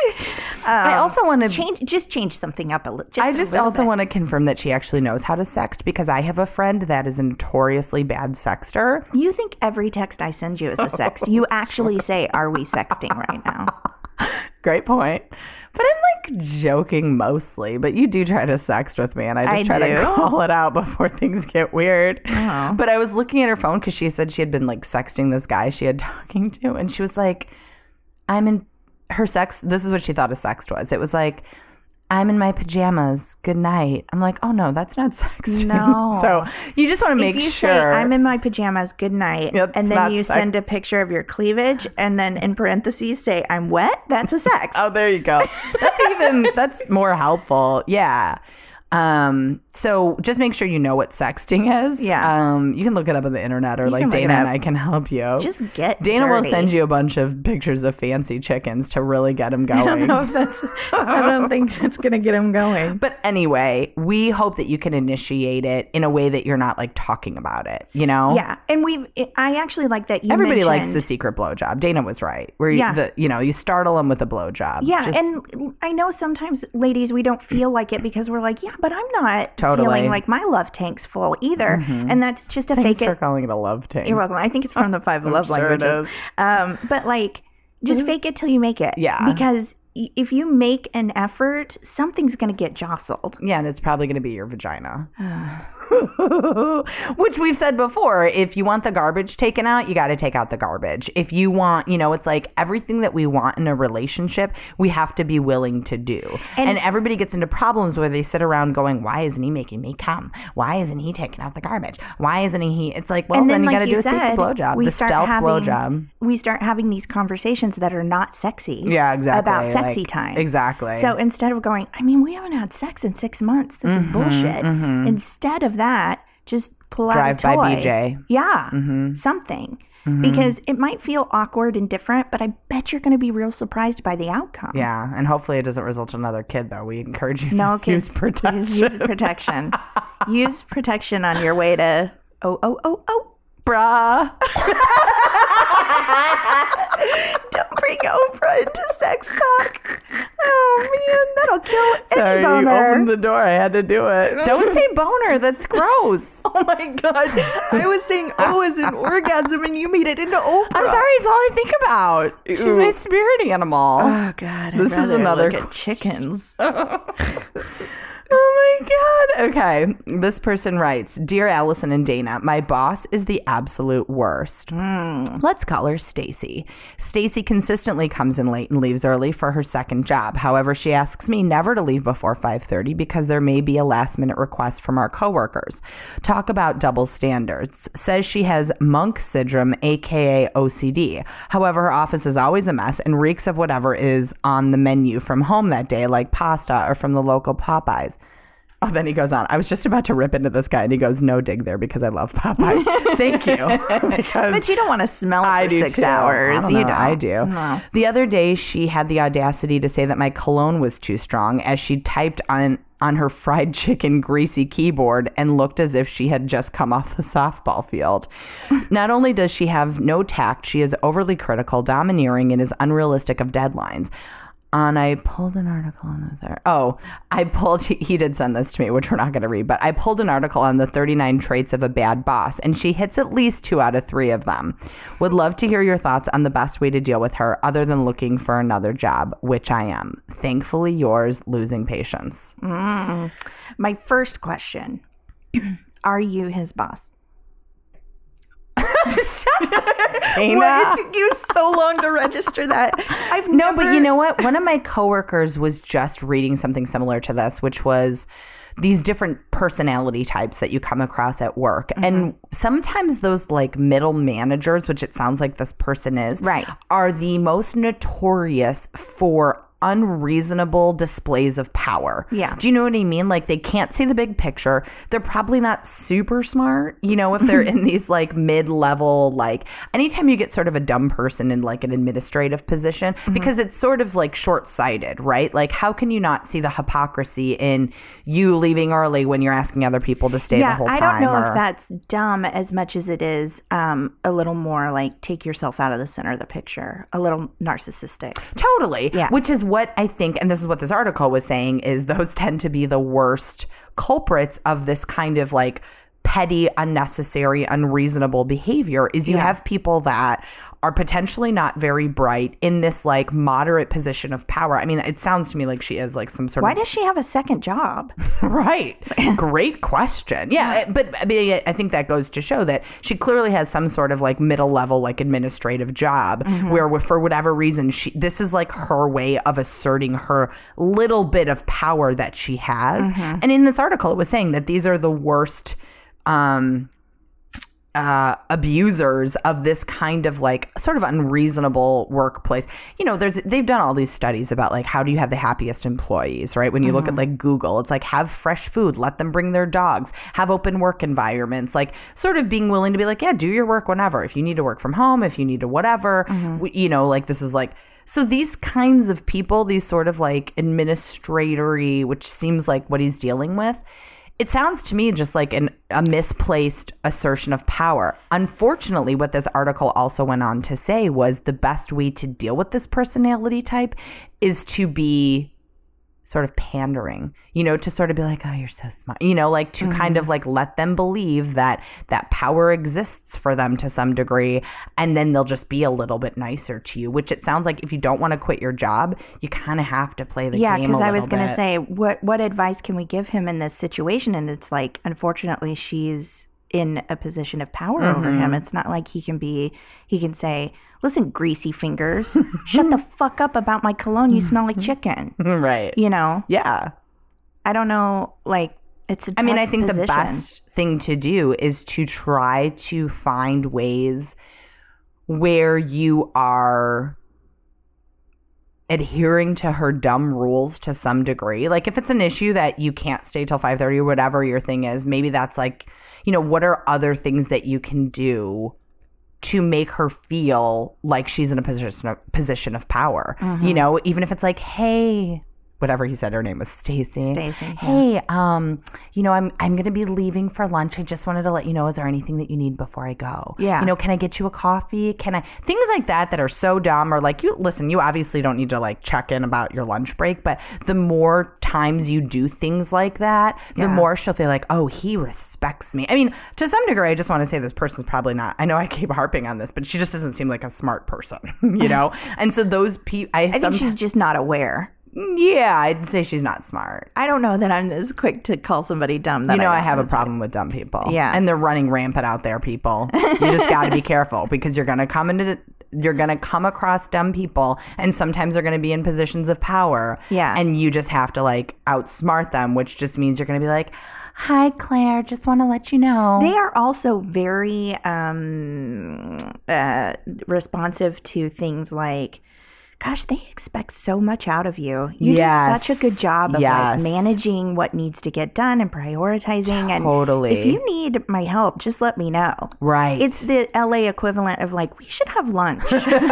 I also want to change just change something up a little. I just also want to confirm that she actually knows how to sext because I have a friend that is a notoriously bad sexter. You think every text I send you is a sext. You actually say, "Are we sexting right now?" Great point. But I'm like joking mostly, but you do try to sext with me and I just I try do? to call it out before things get weird. Oh. But I was looking at her phone because she said she had been like sexting this guy she had talking to and she was like, I'm in her sex. This is what she thought a sext was. It was like, I'm in my pajamas. Good night. I'm like, oh no, that's not sexting. No. So you just want to make if you sure. say, "I'm in my pajamas, good night," That's and then not you send a sex. picture of your cleavage, and then in parentheses say, "I'm wet," that's a sex. Oh, there you go. That's even that's more helpful. Yeah. Um, so just make sure you know what sexting is. Yeah. Um, you can look it up on the internet or You like can look it Dana and up. I can help you. Just get Dana will dirty. send you a bunch of pictures of fancy chickens to really get them going. I don't know if that's. I don't think that's gonna get him going. But anyway, we hope that you can initiate it in a way that you're not like talking about it, you know? Yeah, and we've. I actually like that you. Everybody likes the mentioned- secret blowjob. Dana was right. Where you, Yeah. the, you know, you startle them with a blowjob. Yeah, Just- and I know sometimes, ladies, we don't feel like it because we're like, yeah, but I'm not Totally. feeling like my love tank's full either, and that's just a thanks fake for it. calling it a love tank. You're welcome. I think it's from the five love sure it languages. Um, but like, just fake it till you make it. Yeah. Because y- if you make an effort, something's gonna get jostled. Yeah, and it's probably going to be your vagina. Which we've said before, if you want the garbage taken out, you got to take out the garbage. If you want, you know, it's like everything that we want in a relationship, we have to be willing to do. And, and everybody gets into problems where they sit around going, why isn't he making me come? Why isn't he taking out the garbage? Why isn't he? It's like, well, and then, then you like got to you do a said, safety blowjob, we the start stealth having, blowjob. We start having these conversations that are not sexy. Yeah, exactly. About sexy like, time. Exactly. So instead of going, I mean, we haven't had sex in six months. This mm-hmm, is bullshit. Mm-hmm. Instead of that, just pull Drive out a toy. by B J. Yeah, mm-hmm. something. Mm-hmm. Because it might feel awkward and different, but I bet you're going to be real surprised by the outcome. Yeah, and hopefully it doesn't result in another kid, though. We encourage you no to kids, use protection. Please use protection. Use protection on your way to, oh, oh, oh, oh. Bruh. Don't bring Oprah into sex talk. Oh, man, that'll kill any Sorry, boner. you opened the door. I had to do it. Don't say boner. That's gross. Oh, my God. I was saying oh as an orgasm, and you made it into Oprah. I'm sorry. It's all I think about. She's Ooh. my spirit animal. Oh, God. I'd this is another look at chickens. Oh my God. Okay. This person writes, Dear Allison and Dana, my boss is the absolute worst. Mm. Let's call her Stacy. Stacy consistently comes in late and leaves early for her second job. However, she asks me never to leave before five thirty because there may be a last minute request from our coworkers. Talk about double standards. Says she has monk syndrome, aka O C D. However, her office is always a mess and reeks of whatever is on the menu from home that day, like pasta or from the local Popeyes. Oh, then he goes on. I was just about to rip into this guy, and he goes, no dig there because I love Popeye. Thank you. Because but you don't want to smell it I for do six too. hours. I don't you know. don't. I do. No. The other day, she had the audacity to say that my cologne was too strong as she typed on on her fried chicken greasy keyboard and looked as if she had just come off the softball field. Not only does she have no tact, she is overly critical, domineering, and is unrealistic of deadlines. And I pulled an article on the third. Oh, I pulled, he, he did send this to me, which we're not going to read, but I pulled an article on the thirty-nine traits of a bad boss, and she hits at least two out of three of them. Would love to hear your thoughts on the best way to deal with her other than looking for another job, which I am. Thankfully yours, Losing Patience. Mm. My first question, are you his boss? Why it took you so long to register that? I've no, never... but you know what? One of my coworkers was just reading something similar to this, which was these different personality types that you come across at work. Mm-hmm. And sometimes those like middle managers, which it sounds like this person is, right, are the most notorious for unreasonable displays of power. Yeah. Do you know what I mean? Like they can't see the big picture. They're probably not super smart, you know, if they're in these like mid-level, like anytime you get sort of a dumb person in like an administrative position, mm-hmm. because it's sort of like short-sighted, right? Like how can you not see the hypocrisy in you leaving early when you're asking other people to stay yeah, the whole time? I don't know or... if that's dumb as much as it is um, a little more like take yourself out of the center of the picture, a little narcissistic. Totally. Yeah. Which is what I think, and this is what this article was saying, is those tend to be the worst culprits of this kind of like petty, unnecessary, unreasonable behavior is you yeah. have people that are potentially not very bright in this like moderate position of power. I mean, it sounds to me like she is like some sort Why of... Why does she have a second job? Right. Great question. Yeah, but I mean, I think that goes to show that she clearly has some sort of like middle level, like administrative job mm-hmm. where for whatever reason, she this is like her way of asserting her little bit of power that she has. Mm-hmm. And in this article, it was saying that these are the worst um Uh, abusers of this kind of like sort of unreasonable workplace. You know, there's they've done all these studies about like how do you have the happiest employees, right? When you mm-hmm. look at like Google, it's like have fresh food, let them bring their dogs, have open work environments, like sort of being willing to be like, yeah, do your work whenever. If you need to work from home, if you need to whatever, mm-hmm. we, you know, like this is like, so these kinds of people, these sort of like administratory, which seems like what he's dealing with, it sounds to me just like an, a misplaced assertion of power. Unfortunately, what this article also went on to say was the best way to deal with this personality type is to be sort of pandering, you know, to sort of be like, oh, you're so smart, you know, like to mm-hmm. kind of like let them believe that that power exists for them to some degree. And then they'll just be a little bit nicer to you, which it sounds like if you don't want to quit your job, you kind of have to play the yeah, game a little bit. Yeah, because I was going to say, what, what advice can we give him in this situation? And it's like, unfortunately, she's in a position of power mm-hmm. over him. It's not like he can be, he can say, listen, greasy fingers, shut the fuck up about my cologne. You smell like chicken. Right. You know? Yeah. I don't know. Like, it's a tough I mean, I think position. The best thing to do is to try to find ways where you are adhering to her dumb rules to some degree. Like, if it's an issue that you can't stay till five thirty or whatever your thing is, maybe that's like, you know, what are other things that you can do to make her feel like she's in a position of, position of power, mm-hmm. you know, even if it's like, hey, whatever he said, her name was Stacy. Stacy. Hey, yeah. um, you know, I'm I'm gonna be leaving for lunch. I just wanted to let you know, is there anything that you need before I go? Yeah. You know, can I get you a coffee? Can I things like that that are so dumb, or like, you listen, you obviously don't need to like check in about your lunch break, but the more times you do things like that, the yeah. more she'll feel like, oh, he respects me. I mean, to some degree, I just want to say this person's probably not. I know I keep harping on this, but she just doesn't seem like a smart person, you know. And so those people, I, I think she's just not aware. Yeah, I'd say she's not smart. I don't know that I'm as quick to call somebody dumb. That you know, I, I have a problem with dumb people. Yeah. And they're running rampant out there, people. You just got to be careful, because you're going to come into, you're going to come across dumb people, and sometimes they're going to be in positions of power. Yeah. And you just have to like outsmart them, which just means you're going to be like, hi, Claire, just want to let you know. They are also very um, uh, responsive to things like, gosh, they expect so much out of you. You yes. do such a good job of yes. like managing what needs to get done and prioritizing. Totally. And if you need my help, just let me know. Right. It's the L A equivalent of like, we should have lunch. Like, you're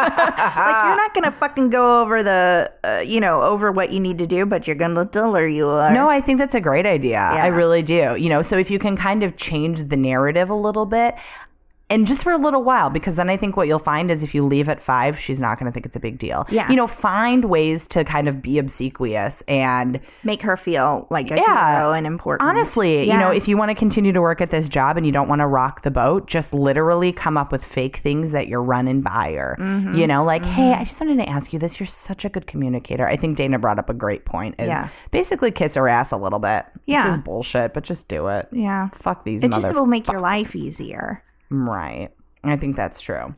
not going to fucking go over the, uh, you know, over what you need to do, but you're going to tell her you are. No, I think that's a great idea. Yeah. I really do. You know, so if you can kind of change the narrative a little bit, and just for a little while, because then I think what you'll find is if you leave at five, she's not going to think it's a big deal. Yeah. You know, find ways to kind of be obsequious and make her feel like a yeah, hero and important. Honestly, yeah. you know, if you want to continue to work at this job and you don't want to rock the boat, just literally come up with fake things that you're running by her. Mm-hmm. You know, like, mm-hmm. hey, I just wanted to ask you this. You're such a good communicator. I think Dana brought up a great point is yeah. basically kiss her ass a little bit. Yeah. Which is bullshit, but just do it. Yeah. Fuck these It just will make fuckers. your life easier. Right. I think that's true.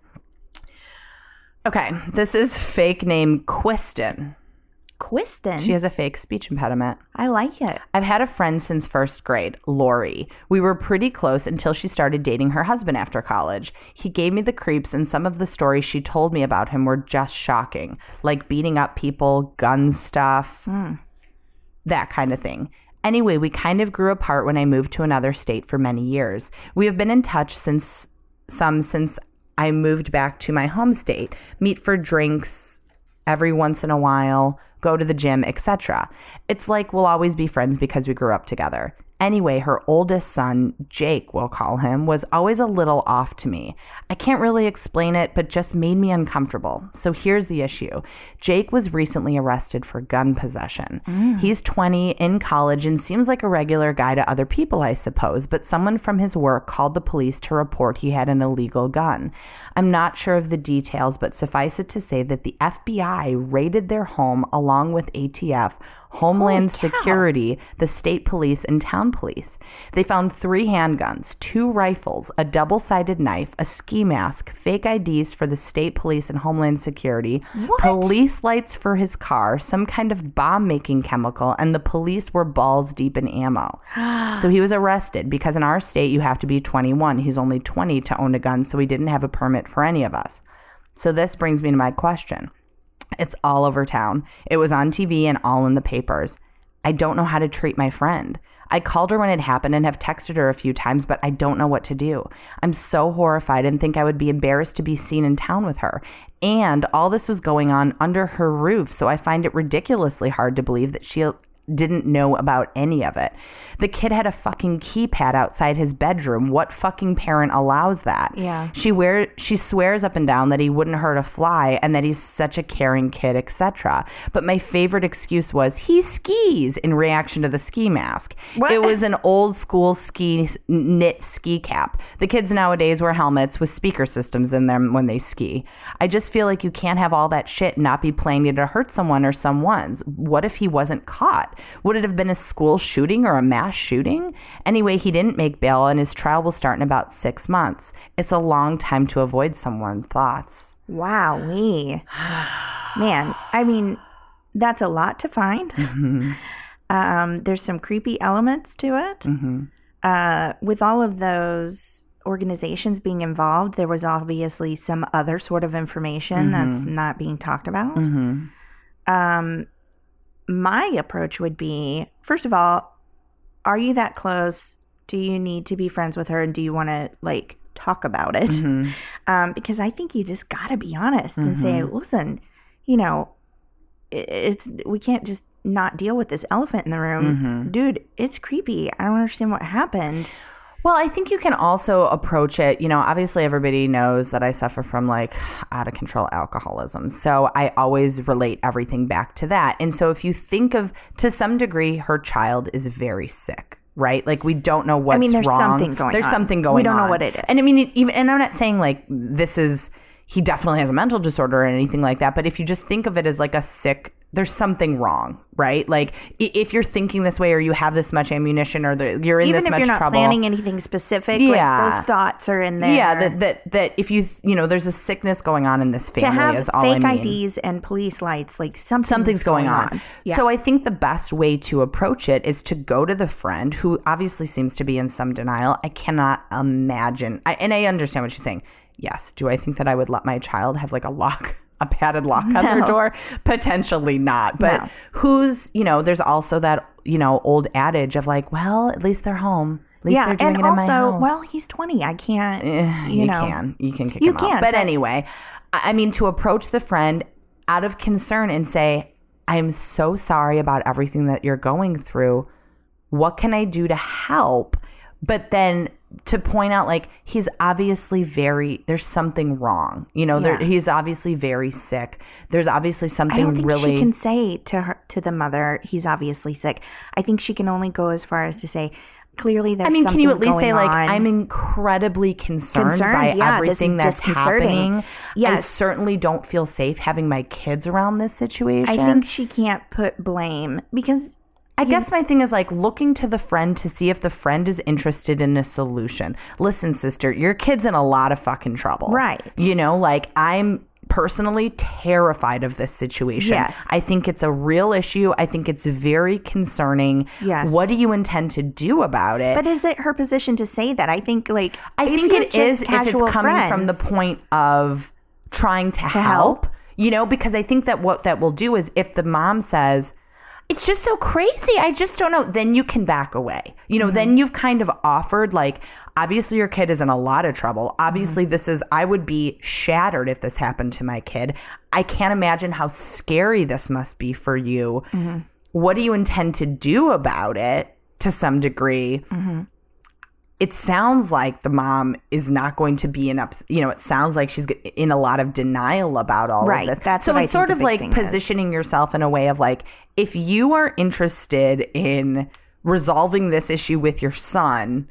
Okay, this is fake name Quiston. Quiston? She has a fake speech impediment. I like it. I've had a friend since first grade, Lori. We were pretty close until she started dating her husband after college. He gave me the creeps, and some of the stories she told me about him were just shocking, like beating up people, gun stuff, mm. that kind of thing. Anyway, we kind of grew apart when I moved to another state for many years. We have been in touch since some since I moved back to my home state, meet for drinks every once in a while, go to the gym, et cetera. It's like we'll always be friends because we grew up together. Anyway, her oldest son, Jake, we'll call him, was always a little off to me. I can't really explain it, but just made me uncomfortable. So here's the issue. Jake was recently arrested for gun possession. Mm. He's twenty, in college, and seems like a regular guy to other people, I suppose, but someone from his work called the police to report he had an illegal gun. I'm not sure of the details, but suffice it to say that the F B I raided their home along with A T F, Homeland Security, the state police, and town police. They found three handguns, two rifles, a double-sided knife, a ski mask, fake I Ds for the state police and Homeland Security, what? police lights for his car, some kind of bomb-making chemical, and the police were balls deep in ammo. So he was arrested because in our state you have to be twenty-one. He's only twenty to own a gun, so he didn't have a permit for any of us. So this brings me to my question. It's all over town. It was on T V and all in the papers. I don't know how to treat my friend. I called her when it happened and have texted her a few times, but I don't know what to do. I'm so horrified and think I would be embarrassed to be seen in town with her. And all this was going on under her roof, so I find it ridiculously hard to believe that she didn't know about any of it. The kid had a fucking keypad outside his bedroom. What fucking parent allows that? Yeah. She wear she swears up and down that he wouldn't hurt a fly and that he's such a caring kid, et cetera. But my favorite excuse was he skis in reaction to the ski mask. What? It was an old school ski knit ski cap. The kids nowadays wear helmets with speaker systems in them when they ski. I just feel like you can't have all that shit and not be planning to hurt someone or someone's. What if he wasn't caught? Would it have been a school shooting or a mass shooting? Anyway, he didn't make bail and his trial will start in about six months. It's a long time to avoid someone. Thoughts? Wowee. Man, I mean, that's a lot to find. Mm-hmm. Um, there's some creepy elements to it. Mm-hmm. Uh, with all of those organizations being involved, there was obviously some other sort of information Mm-hmm. that's not being talked about. Mm-hmm. Um, my approach would be, first of all, are you that close? Do you need to be friends with her? And do you want to, like, talk about it? Mm-hmm. Um, because I think you just got to be honest Mm-hmm. and say, listen, you know, it, it's we can't just not deal with this elephant in the room. Mm-hmm. Dude, it's creepy. I don't understand what happened. Well, I think you can also approach it, you know, obviously everybody knows that I suffer from like out of control alcoholism. So I always relate everything back to that. And so if you think of, to some degree, her child is very sick, right? Like we don't know what's I mean, there's wrong. something going There's on. something going on. We don't know what it is. And I mean, it, even, and I'm not saying like this is, he definitely has a mental disorder or anything like that. But if you just think of it as like a sick, there's something wrong, right? Like i- if you're thinking this way or you have this much ammunition or the, you're in Even this if much you're not trouble. planning anything specific, Yeah. like those thoughts are in there. Yeah, that, that that if you you know there's a sickness going on in this family to have is all fake I mean. I Ds and police lights, like something's, Something's going, on. Yeah. So I think the best way to approach it is to go to the friend who obviously seems to be in some denial. I cannot imagine, I, and I understand what she's saying. Yes, do I think that I would let my child have like a lock? A padded lock on their No. door? Potentially not. But No. who's, you know, there's also that, you know, old adage of like, well, at least they're home. At least yeah, they're doing and it in my also, house. well, he's twenty. I can't. Eh, you you know. can. You can kick You him can, out. But, but- anyway, I I mean, to approach the friend out of concern and say, I'm so sorry about everything that you're going through. What can I do to help? But then to point out, like, he's obviously very, there's something wrong. You know, there, Yeah. he's obviously very sick. There's obviously I something don't think really. she can say to her to the mother, he's obviously sick. I think she can only go as far as to say, clearly there's I mean, can you at something least say, going like, on. I'm incredibly concerned, Concerned, by yeah, this everything is that's disconcerting. happening. I Yes. certainly don't feel safe having my kids around this situation. I think she can't put blame because I guess my thing is like looking to the friend to see if the friend is interested in a solution. Listen, sister, your kid's in a lot of fucking trouble. Right. You know, like I'm personally terrified of this situation. Yes. I think it's a real issue. I think it's very concerning. Yes. What do you intend to do about it? But is it her position to say that? I think like I if think you're it is just if it's casual coming from the friends- point of trying to, help, help. you know, because I think that what that will do is if the mom says, it's just so crazy, I just don't know, then you can back away. You know, Mm-hmm. then you've kind of offered, like, obviously your kid is in a lot of trouble. Obviously Mm-hmm. this is, I would be shattered if this happened to my kid. I can't imagine how scary this must be for you. Mm-hmm. What do you intend to do about it to some degree? Mm-hmm. It sounds like the mom is not going to be in up, you know, it sounds like she's in a lot of denial about all Right, of this. that's so what I it's think sort the of big like thing is. positioning yourself in a way of like, if you are interested in resolving this issue with your son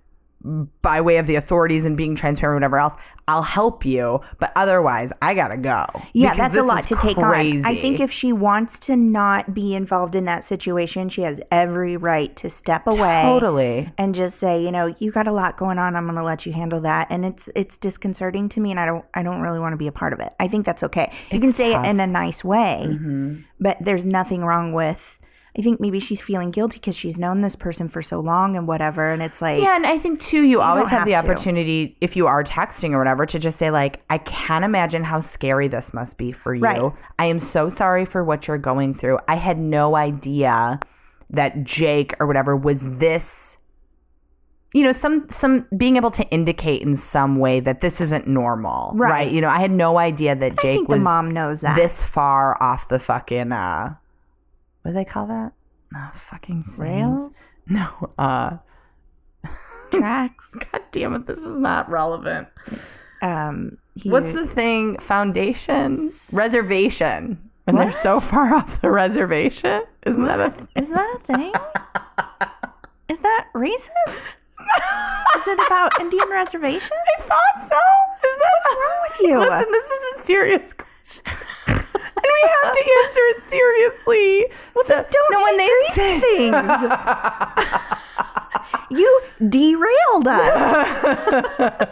by way of the authorities and being transparent, whatever else, I'll help you. But otherwise, I gotta go. Yeah, Because that's a this lot is to take crazy. on. I think if she wants to not be involved in that situation, she has every right to step away. Totally. And just say, you know, you got a lot going on. I'm going to let you handle that. And it's it's disconcerting to me, and I don't I don't really want to be a part of it. I think that's okay. You can It's say tough. it in a nice way, Mhm. but there's nothing wrong with. I think maybe she's feeling guilty because she's known this person for so long and whatever. And it's like, Yeah, and I think too, you, always don't have the have to. opportunity, if you are texting or whatever, to just say like, I can't imagine how scary this must be for you. Right. I am so sorry for what you're going through. I had no idea that Jake or whatever was this, you know, some some being able to indicate in some way that this isn't normal. Right. Right. You know, I had no idea that I Jake think was the mom knows that. this far off the fucking uh what do they call that? Oh, fucking saints. Rails? No. Uh, Tracks? God damn it, this is not relevant. Um, he, What's the thing? Foundation? Reservation. And they're so far off the reservation? Isn't that a thing? Is that a thing? Is that racist? Is it about Indian reservations? I thought so. Is that What's wrong with you? Listen, this is a serious question. And we have to answer it seriously. Well, so, then don't no, say when they say things. You derailed us.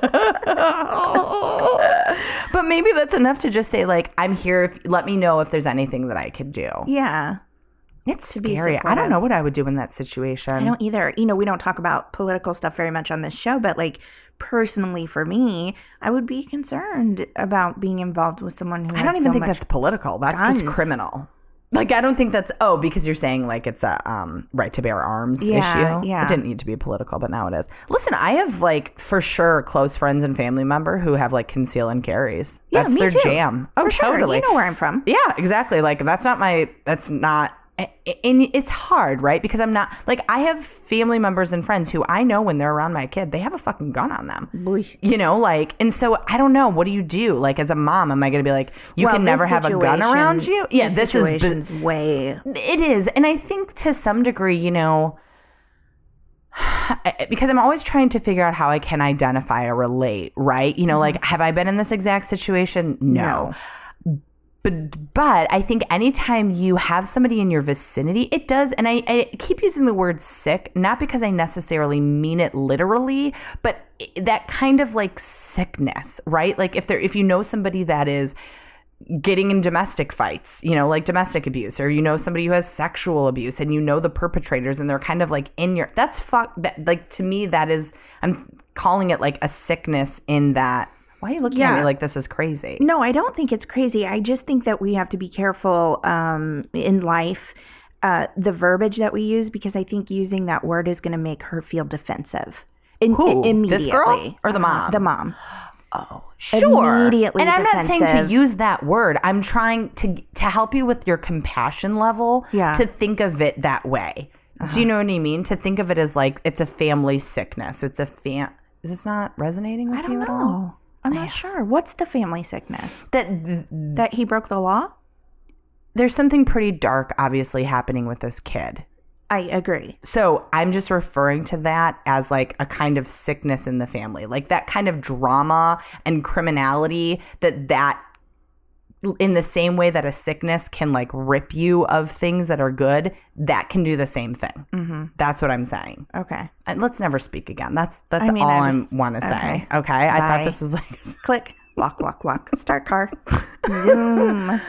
But maybe that's enough to just say, like, I'm here. If, let me know if there's anything that I could do. Yeah. It's To be scary. I supportive. don't know what I would do in that situation. I don't either. You know, we don't talk about political stuff very much on this show, but like personally for me, I would be concerned about being involved with someone who I had don't even so think much that's political. That's guns. just criminal. Like, I don't think that's, oh, because you're saying like it's a um, right to bear arms Yeah, issue. yeah. It didn't need to be political, but now it is. Listen, I have like for sure close friends and family member who have like conceal and carries. Yeah, That's me their too. jam. Oh, For sure. totally. You know where I'm from. Yeah, exactly. Like that's not my, that's not, and it's hard, right? Because I'm not, like I have family members and friends who I know when they're around my kid, they have a fucking gun on them. Boy. You know, like, and so I don't know. What do you do? Like as a mom, am I going to be like, you Well, can this never have a gun situation- around you? Yeah, this is, situation's way. it is. And I think to some degree, you know, because I'm always trying to figure out how I can identify or relate, right? You know, Mm-hmm. like, have I been in this exact situation? No. No. But but I think anytime you have somebody in your vicinity, it does. And I, I keep using the word sick, not because I necessarily mean it literally, but that kind of like sickness, right? Like if there, if you know somebody that is getting in domestic fights, you know, like domestic abuse, or you know somebody who has sexual abuse, and you know the perpetrators, and they're kind of like in your, that's fuck. That like to me, that is, I'm calling it like a sickness in that. Why are you looking at Yeah. me like this is crazy? No, I don't think it's crazy. I just think that we have to be careful um, in life, uh, the verbiage that we use, because I think using that word is going to make her feel defensive. In, Who? Immediately. This girl or the Uh-huh, mom? The mom. Oh, sure. Immediately and I'm not saying to defensive. use that word. I'm trying to to help you with your compassion level. Yeah. To think of it that way. Do you know what I mean? To think of it as like it's a family sickness. It's a fam. Is this not resonating with I don't you at all? know. I'm not sure. What's the family sickness? That th- That he broke the law? there's something pretty dark, obviously, happening with this kid. I agree. So I'm just referring to that as like a kind of sickness in the family, like that kind of drama and criminality that that in the same way that a sickness can like rip you of things that are good, that can do the same thing. Mm-hmm. That's what I'm saying. Okay. And let's never speak again. That's that's I mean, all I I just- want to say. okay. Okay. I Bye. thought this was like Click. Walk, walk, walk. Start car. Zoom. No,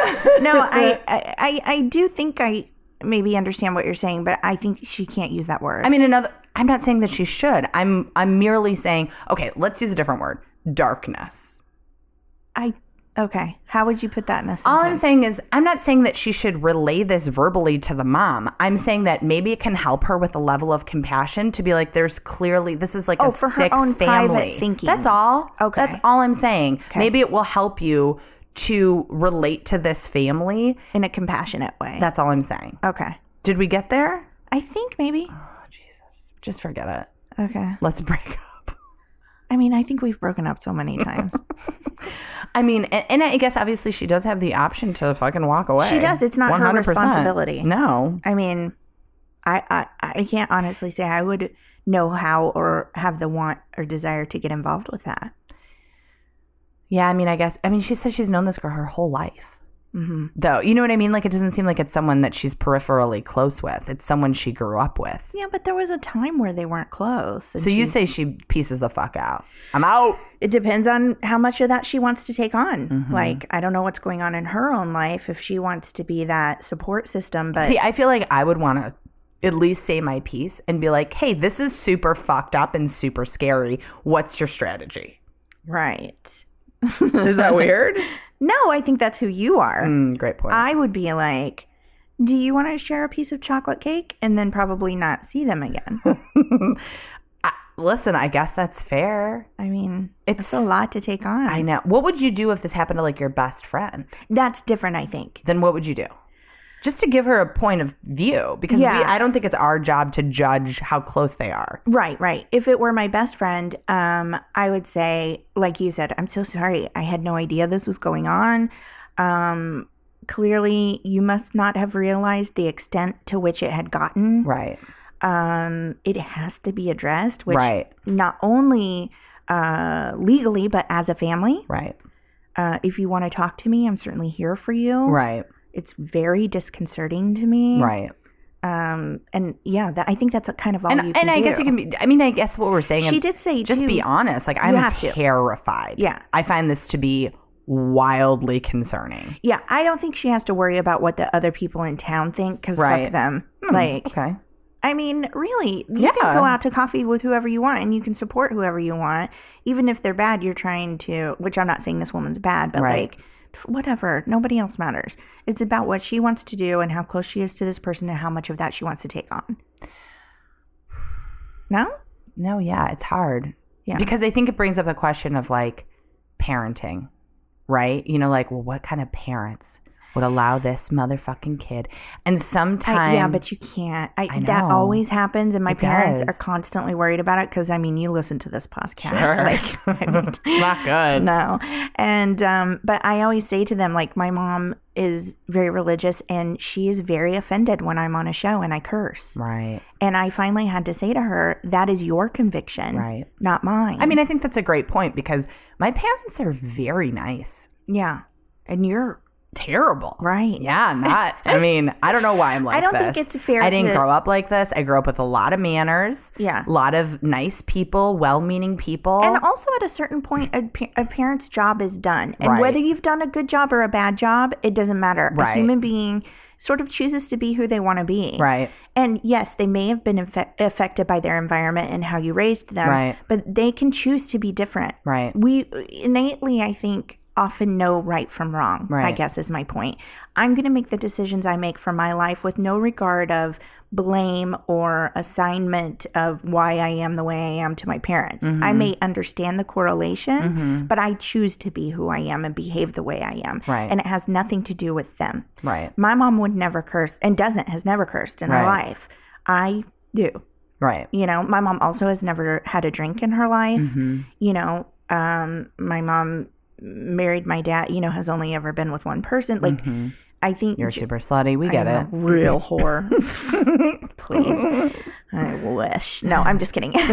I, I, I, I do think I maybe understand what you're saying, but I think she can't use that word. I mean, another. I'm not saying that she should. I'm. I'm merely saying. Okay, let's use a different word. Darkness. I okay. How would you put that in a sentence? All I'm saying is, I'm not saying that she should relay this verbally to the mom. I'm saying that maybe it can help her with a level of compassion to be like, there's clearly, this is like Oh, a for her sick own family. private thinking. That's all. Okay. That's all I'm saying. Okay. Maybe it will help you to relate to this family. in a compassionate way. That's all I'm saying. okay. Did we get there? I think maybe. Oh, Jesus. Just forget it. Okay. Let's break up. I mean, I think we've broken up so many times. I mean, and, and I guess obviously she does have the option to fucking walk away. She does. It's not her one hundred percent. responsibility. No. I mean, I, I I can't honestly say I would know how or have the want or desire to get involved with that. Yeah, I mean, I guess, I mean, she says she's known this girl her whole life. Mm-hmm. Though, you know what I mean? Like, it doesn't seem like it's someone that she's peripherally close with. It's someone she grew up with. Yeah, but there was a time where they weren't close. and So you she's- say she pieces the fuck out. I'm out. it depends on how much of that she wants to take on. Mm-hmm. Like, I don't know what's going on in her own life if she wants to be that support system, but See, I feel like I would want to at least say my piece and be like, hey, this is super fucked up and super scary. What's your strategy? right. Is that weird? No, I think that's who you are. Mm, great point. I would be like, do you want to share a piece of chocolate cake? And then probably not see them again. I, listen, I guess that's fair. I mean, It's- it's a lot to take on. I know. What would you do if this happened to like your best friend? That's different, I think. Then what would you do? Just to give her a point of view, because Yeah. we, I don't think it's our job to judge how close they are. Right, right. If it were my best friend, um, I would say, like you said, I'm so sorry. I had no idea this was going on. Um, clearly, you must not have realized the extent to which it had gotten. Right. Um, it has to be addressed, which Right. not only uh, legally, but as a family. Right. Uh, if you want to talk to me, I'm certainly here for you. Right. It's very disconcerting to me. Right. Um, and yeah, that, I think that's a kind of all And, you can and I do. guess you can be, I mean, I guess what we're saying. She is did say, just too, be honest. Like, I'm have to. terrified. Yeah. I find this to be wildly concerning. Yeah, I don't think she has to worry about what the other people in town think, because Right. fuck them. Hmm, Like, okay. I mean, really, you Yeah. can go out to coffee with whoever you want, and you can support whoever you want, even if they're bad. You're trying to, which I'm not saying this woman's bad, but Right. like, whatever. Nobody else matters. It's about what she wants to do and how close she is to this person and how much of that she wants to take on. No? No, yeah, it's hard. Yeah. Because I think it brings up the question of like parenting, right? You know, like, well, what kind of parents would allow this motherfucking kid? And sometimes, I, yeah, but you can't. I, I that know. always happens, and my It parents does. are constantly worried about it because, I mean, you listen to this podcast. Sure. Like, I mean, it's not good. no. And, um, but I always say to them, like, my mom is very religious, and she is very offended when I'm on a show and I curse. Right. And I finally had to say to her, that is your conviction, Right. not mine. I mean, I think that's a great point because my parents are very nice. yeah. And you're Terrible. right. Yeah, not. I mean, I don't know why I'm like I don't this. think it's fair I didn't to- grow up like this. I grew up with a lot of manners. Yeah. A lot of nice people, well-meaning people. And also at a certain point, a, pa- a parent's job is done. And Right. whether you've done a good job or a bad job, it doesn't matter. Right. A human being sort of chooses to be who they want to be. Right. And yes, they may have been infe- affected by their environment and how you raised them. Right. But they can choose to be different. Right. We innately, I think, often know right from wrong, I Right. guess is my point. I'm going to make the decisions I make for my life with no regard of blame or assignment of why I am the way I am to my parents. Mm-hmm. I may understand the correlation, but I choose to be who I am and behave the way I am. Right. And it has nothing to do with them. Right. My mom would never curse and doesn't, has never cursed in her Right. life. I do. Right. You know, my mom also has never had a drink in her life. Mm-hmm. You know, um, my mom married my dad, you know, has only ever been with one person. Like, Mm-hmm. I think You're super slutty. We get I it. know, real whore. Please. I wish. No, I'm just kidding.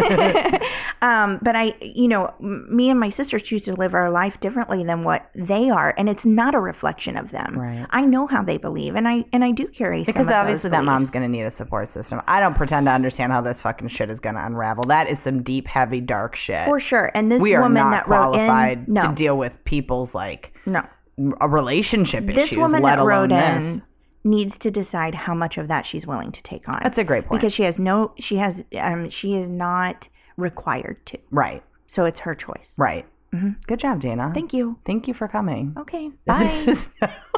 um, but I, you know, m- me and my sisters choose to live our life differently than what they are, and it's not a reflection of them. Right. I know how they believe, and I and I do carry some Because of obviously those that mom's beliefs. going to need a support system. I don't pretend to understand how this fucking shit is going to unravel. That is some deep, heavy, dark shit. For sure. And this we are woman not that qualified wrote in, no, to deal with people's like no. a relationship This issues, woman let that alone wrote this. in needs to decide how much of that she's willing to take on. That's a great point. Because she has no, she has, um, she is not required to. Right. So it's her choice. Right. Good job, Dana. Thank you. Thank you for coming. Okay. Bye. This is-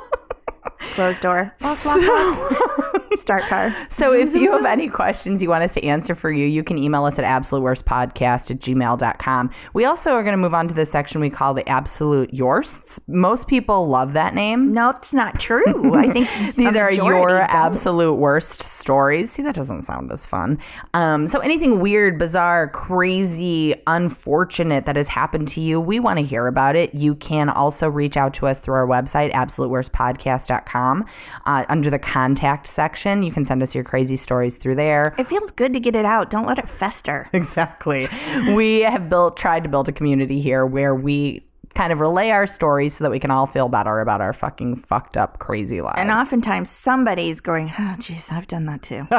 Closed door. Lock, lock, lock. Start car. So if you have any questions you want us to answer for you, you can email us at absolute worst podcast at gmail dot com. We also are going to move on to the section we call the absolute yoursts. Most people love that name. No, it's not true. I think These a are majority your don't. absolute worst stories. See, that doesn't sound as fun. Um, so anything weird, bizarre, crazy, unfortunate that has happened to you, we want to hear about it. You can also reach out to us through our website, absolute worst podcast dot com. Uh, under the contact section, you can send us your crazy stories through there. It feels good to get it out. Don't let it fester. Exactly. We have built, tried to build a community here where we kind of relay our stories so that we can all feel better about our fucking fucked up, crazy lives. And oftentimes somebody's going, oh, jeez, I've done that too.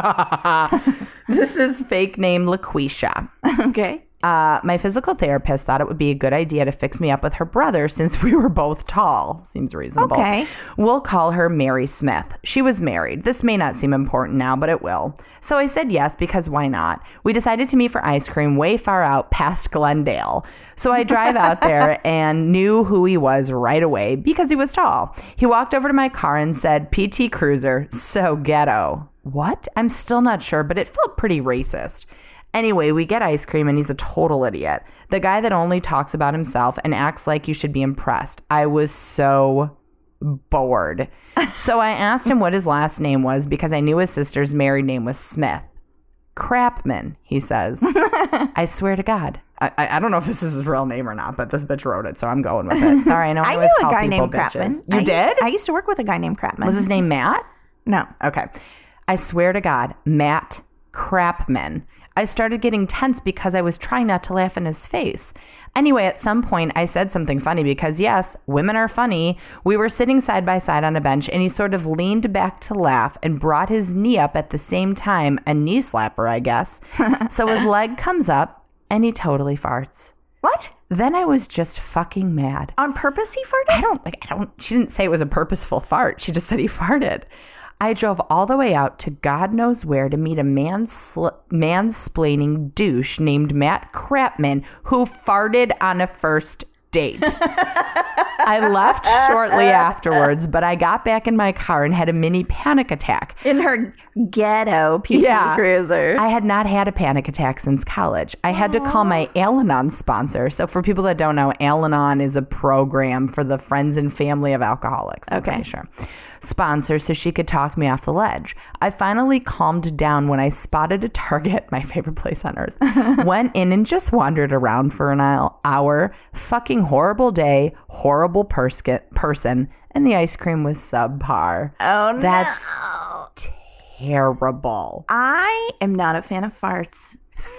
This is fake name LaQuisha. Okay. Uh, my physical therapist thought it would be a good idea to fix me up with her brother since we were both tall. Seems reasonable. Okay. We'll call her Mary Smith. She was married. This may not seem important now, but it will. So I said yes because why not? We decided to meet for ice cream way far out past Glendale. So I drive out there and knew who he was right away because he was tall. He walked over to my car and said, P T Cruiser, so ghetto. What? I'm still not sure, but it felt pretty racist. Anyway, we get ice cream and he's a total idiot. The guy that only talks about himself and acts like you should be impressed. I was so bored. So I asked him what his last name was because I knew his sister's married name was Smith. Crapman, he says. I swear to God. I, I I don't know if this is his real name or not, but this bitch wrote it, so I'm going with it. Sorry, I know I, I always knew a call guy people named bitches. Crapman. You I did? Used, I used to work with a guy named Crapman. Was his name Matt? No. Okay. I swear to God, Matt Crapman. I started getting tense because I was trying not to laugh in his face. Anyway, at some point, I said something funny because, yes, women are funny. We were sitting side by side on a bench, and he sort of leaned back to laugh and brought his knee up at the same time, a knee slapper, I guess. So his leg comes up, and he totally farts. What? Then I was just fucking mad. On purpose he farted? I don't, like, I don't, she didn't say it was a purposeful fart. She just said he farted. I drove all the way out to God knows where to meet a mansl- mansplaining douche named Matt Crapman who farted on a first date. I left shortly afterwards, but I got back in my car and had a mini panic attack. In her ghetto P C Yeah. Cruiser. I had not had a panic attack since college. I had to call my Al-Anon sponsor. So for people that don't know, Al-Anon is a program for the friends and family of alcoholics. I'm Okay. pretty sure. Sponsor so she could talk me off the ledge. I finally calmed down when I spotted a Target, my favorite place on earth, went in and just wandered around for an hour. Fucking horrible day, horrible pers- person, and the ice cream was subpar. Oh, no. That's terrible. I am not a fan of farts.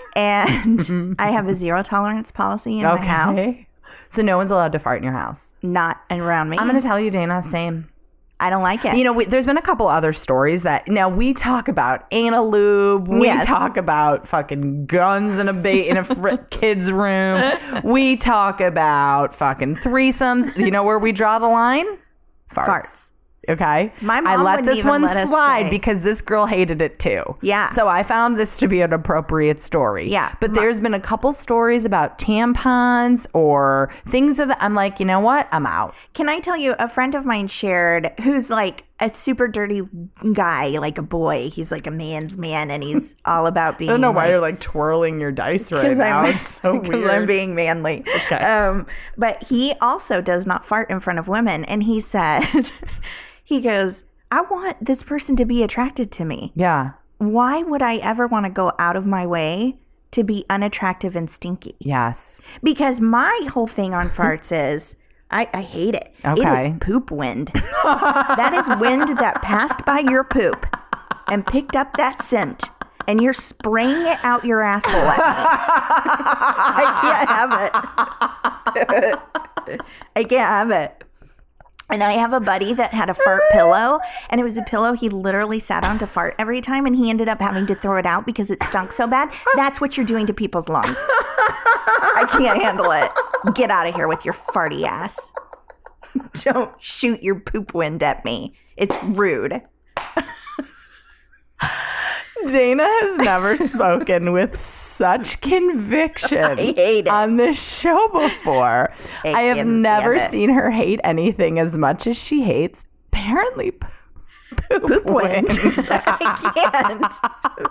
And I have a zero tolerance policy in my house. So no one's allowed to fart in your house. Not around me. I'm going to tell you, Dana, same. I don't like it. You know, we, there's been a couple other stories that now we talk about anal lube. We Yes. talk about fucking guns in a ba- in a fr- kid's room. We talk about fucking threesomes. You know where we draw the line? Farts. Farts. Okay. My mom I let wouldn't this even one let us slide say. because this girl hated it too. Yeah. So I found this to be an appropriate story. Yeah. But My- there's been a couple stories about tampons or things of the, I'm like, you know what? I'm out. Can I tell you, a friend of mine shared, who's like a super dirty guy, like a boy. He's like a man's man, and he's all about being. I don't know why like, you're like twirling your dice right 'cause now. I'm, It's so 'cause weird. I'm being manly. Okay. Um, but he also does not fart in front of women. And he said, he goes, I want this person to be attracted to me. Yeah. Why would I ever want to go out of my way to be unattractive and stinky? Yes. Because my whole thing on farts is, I, I hate it. Okay. It is poop wind. That is wind that passed by your poop and picked up that scent, and you're spraying it out your asshole at me. I can't have it. I can't have it. And I have a buddy that had a fart pillow, and it was a pillow he literally sat on to fart every time, and he ended up having to throw it out because it stunk so bad. That's what you're doing to people's lungs. I can't handle it. Get out of here with your farty ass. Don't shoot your poop wind at me. It's rude. Dana has never spoken with such conviction I hate it. on this show before. I I have can't never stand it. seen her hate anything as much as she hates apparently p- poop, Poop wind. wind. I can't.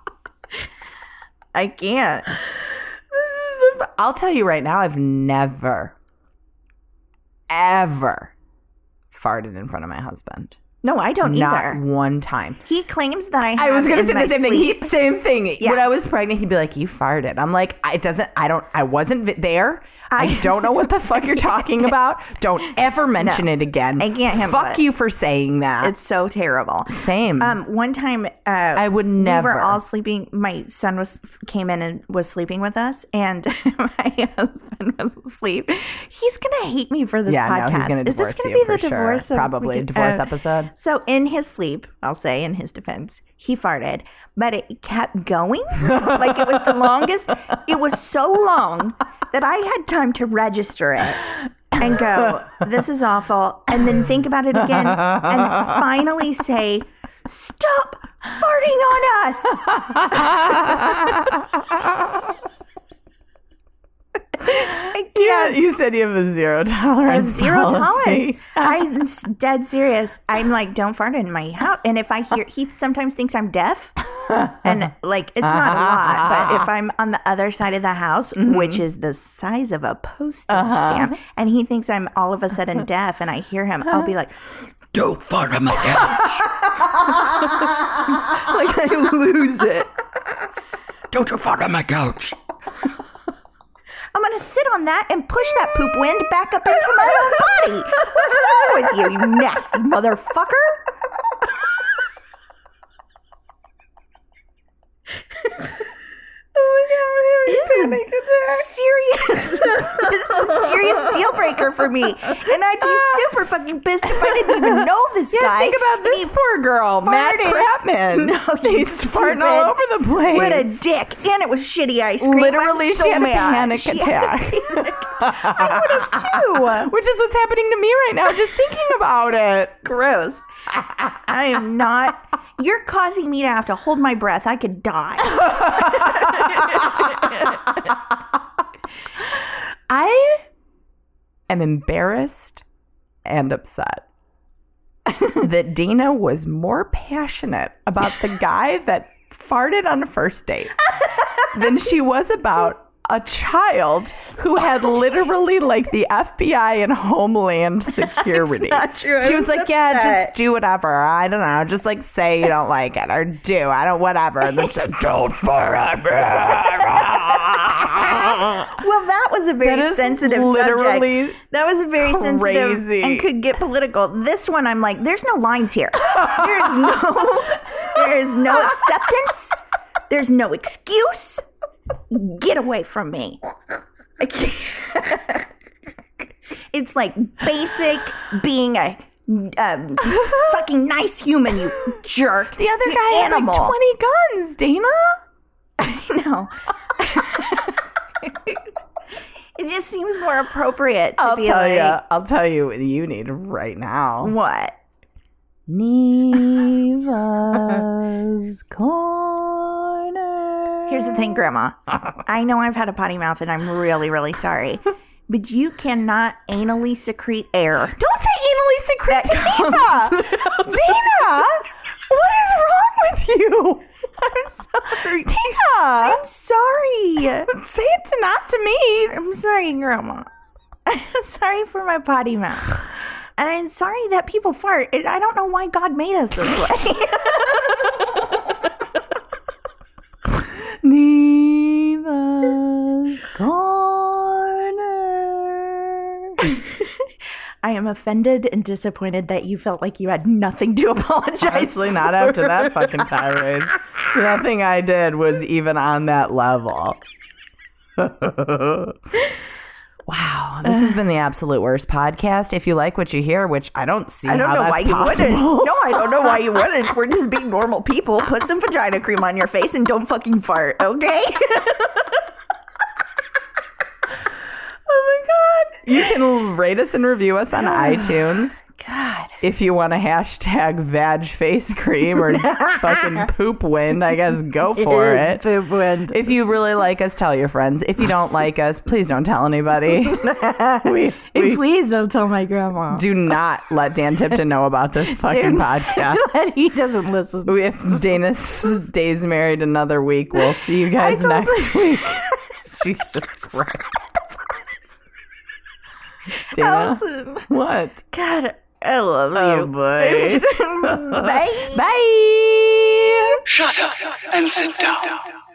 I can't. I'll tell you right now, I've never, ever farted in front of my husband. No, I don't Not either. one time. He claims that I have I was gonna in say my the same sleep. thing. He, same thing. Yeah. When I was pregnant, he'd be like, "You farted." I'm like, "It doesn't. I don't. I wasn't vi- there. I, I- don't know what the fuck you're talking about. Don't ever mention No. it again. I can't handle Fuck it. you for saying that. It's so terrible. Same. Um, one time, uh, I would We never. were all sleeping. My son was came in and was sleeping with us, and my husband was asleep. He's gonna hate me for this yeah, podcast. no, he's gonna Is divorce this gonna you be the for sure. divorce? of- Probably we could- divorce uh, episode. So in his sleep, I'll say in his defense, he farted, but it kept going. Like it was the longest. It was so long that I had time to register it and go, this is awful. And then think about it again and finally say, stop farting on us. I Yeah, can't. you said you have a zero I tolerance. have zero policy. tolerance. I'm s- dead serious. I'm like, don't fart in my house. And if I hear, he sometimes thinks I'm deaf. And like, it's not a lot, but if I'm on the other side of the house, Mm-hmm. which is the size of a postage Uh-huh. stamp, and he thinks I'm all of a sudden deaf, and I hear him, I'll be like, Don't fart on my couch. like I lose it. Don't you fart on my couch. I'm gonna sit on that and push that poop wind back up into my own body. What's wrong with you, you nasty motherfucker? Serious. This is a serious deal breaker for me. And I'd be super fucking pissed if I didn't even know this Yeah, guy. think about this poor girl, Matt farted. Crapman. No, you He's farting stupid. all over the place. What a dick. And it was shitty ice cream. Literally, I'm so she had a mad. panic She had a attack. panic- I would have too. Which is what's happening to me right now, just thinking about it. Gross. I am not. You're causing me to have to hold my breath. I could die. I am embarrassed and upset that Dana was more passionate about the guy that farted on a first date than she was about a child who had literally like the F B I and Homeland Security. not true. I She was was like, yeah, upset. just do whatever. I don't know. Just like say you don't like it or do. I don't, whatever. And then said, don't fart on me. Well, that was a very That is sensitive literally subject. That was a very sensitive crazy. and could get political. This one, I'm like, there's no lines here. There is no, there is no acceptance. There's no excuse. Get away from me. I can't. It's like basic being a um, fucking nice human, you jerk. The other You guy had animal. like twenty guns, Dana. I know. It just seems more appropriate to I'll be tell like, you. I'll tell you what you need right now. what? Neva's corner. Here's the thing, Grandma. I know I've had a potty mouth and I'm really, really sorry. But you cannot anally secrete air. Don't say anally secrete to That Neva. Dana, what is wrong with you? I'm sorry. Dana, I'm sorry. say it to not to me. I'm sorry, Grandma. I'm sorry for my potty mouth. And I'm sorry that people fart. And I don't know why God made us this way. Neva's corner. I am offended and disappointed that you felt like you had nothing to apologize Honestly, not for. after that fucking tirade. Nothing I did was even on that level. Wow, this has been the absolute worst podcast. If you like what you hear, which I don't see I don't how know that's why you possible. wouldn't. No, I don't know why you wouldn't. We're just being normal people. Put some vagina cream on your face and don't fucking fart, okay? Oh my god! You can rate us and review us on iTunes. God. If you want to hashtag vag face cream or fucking poop wind, I guess go for It is it. poop wind. If you really like us, tell your friends. If you don't like us, please don't tell anybody. we, And we please don't tell my grandma. do not let Dan Tipton know about this fucking Dude. podcast. He doesn't listen. If Dana stays married another week, we'll see you guys I told next week. Jesus Christ. Dana, Allison. what? God, I love Oh, you. boy. Bye. Bye. Shut up and sit down.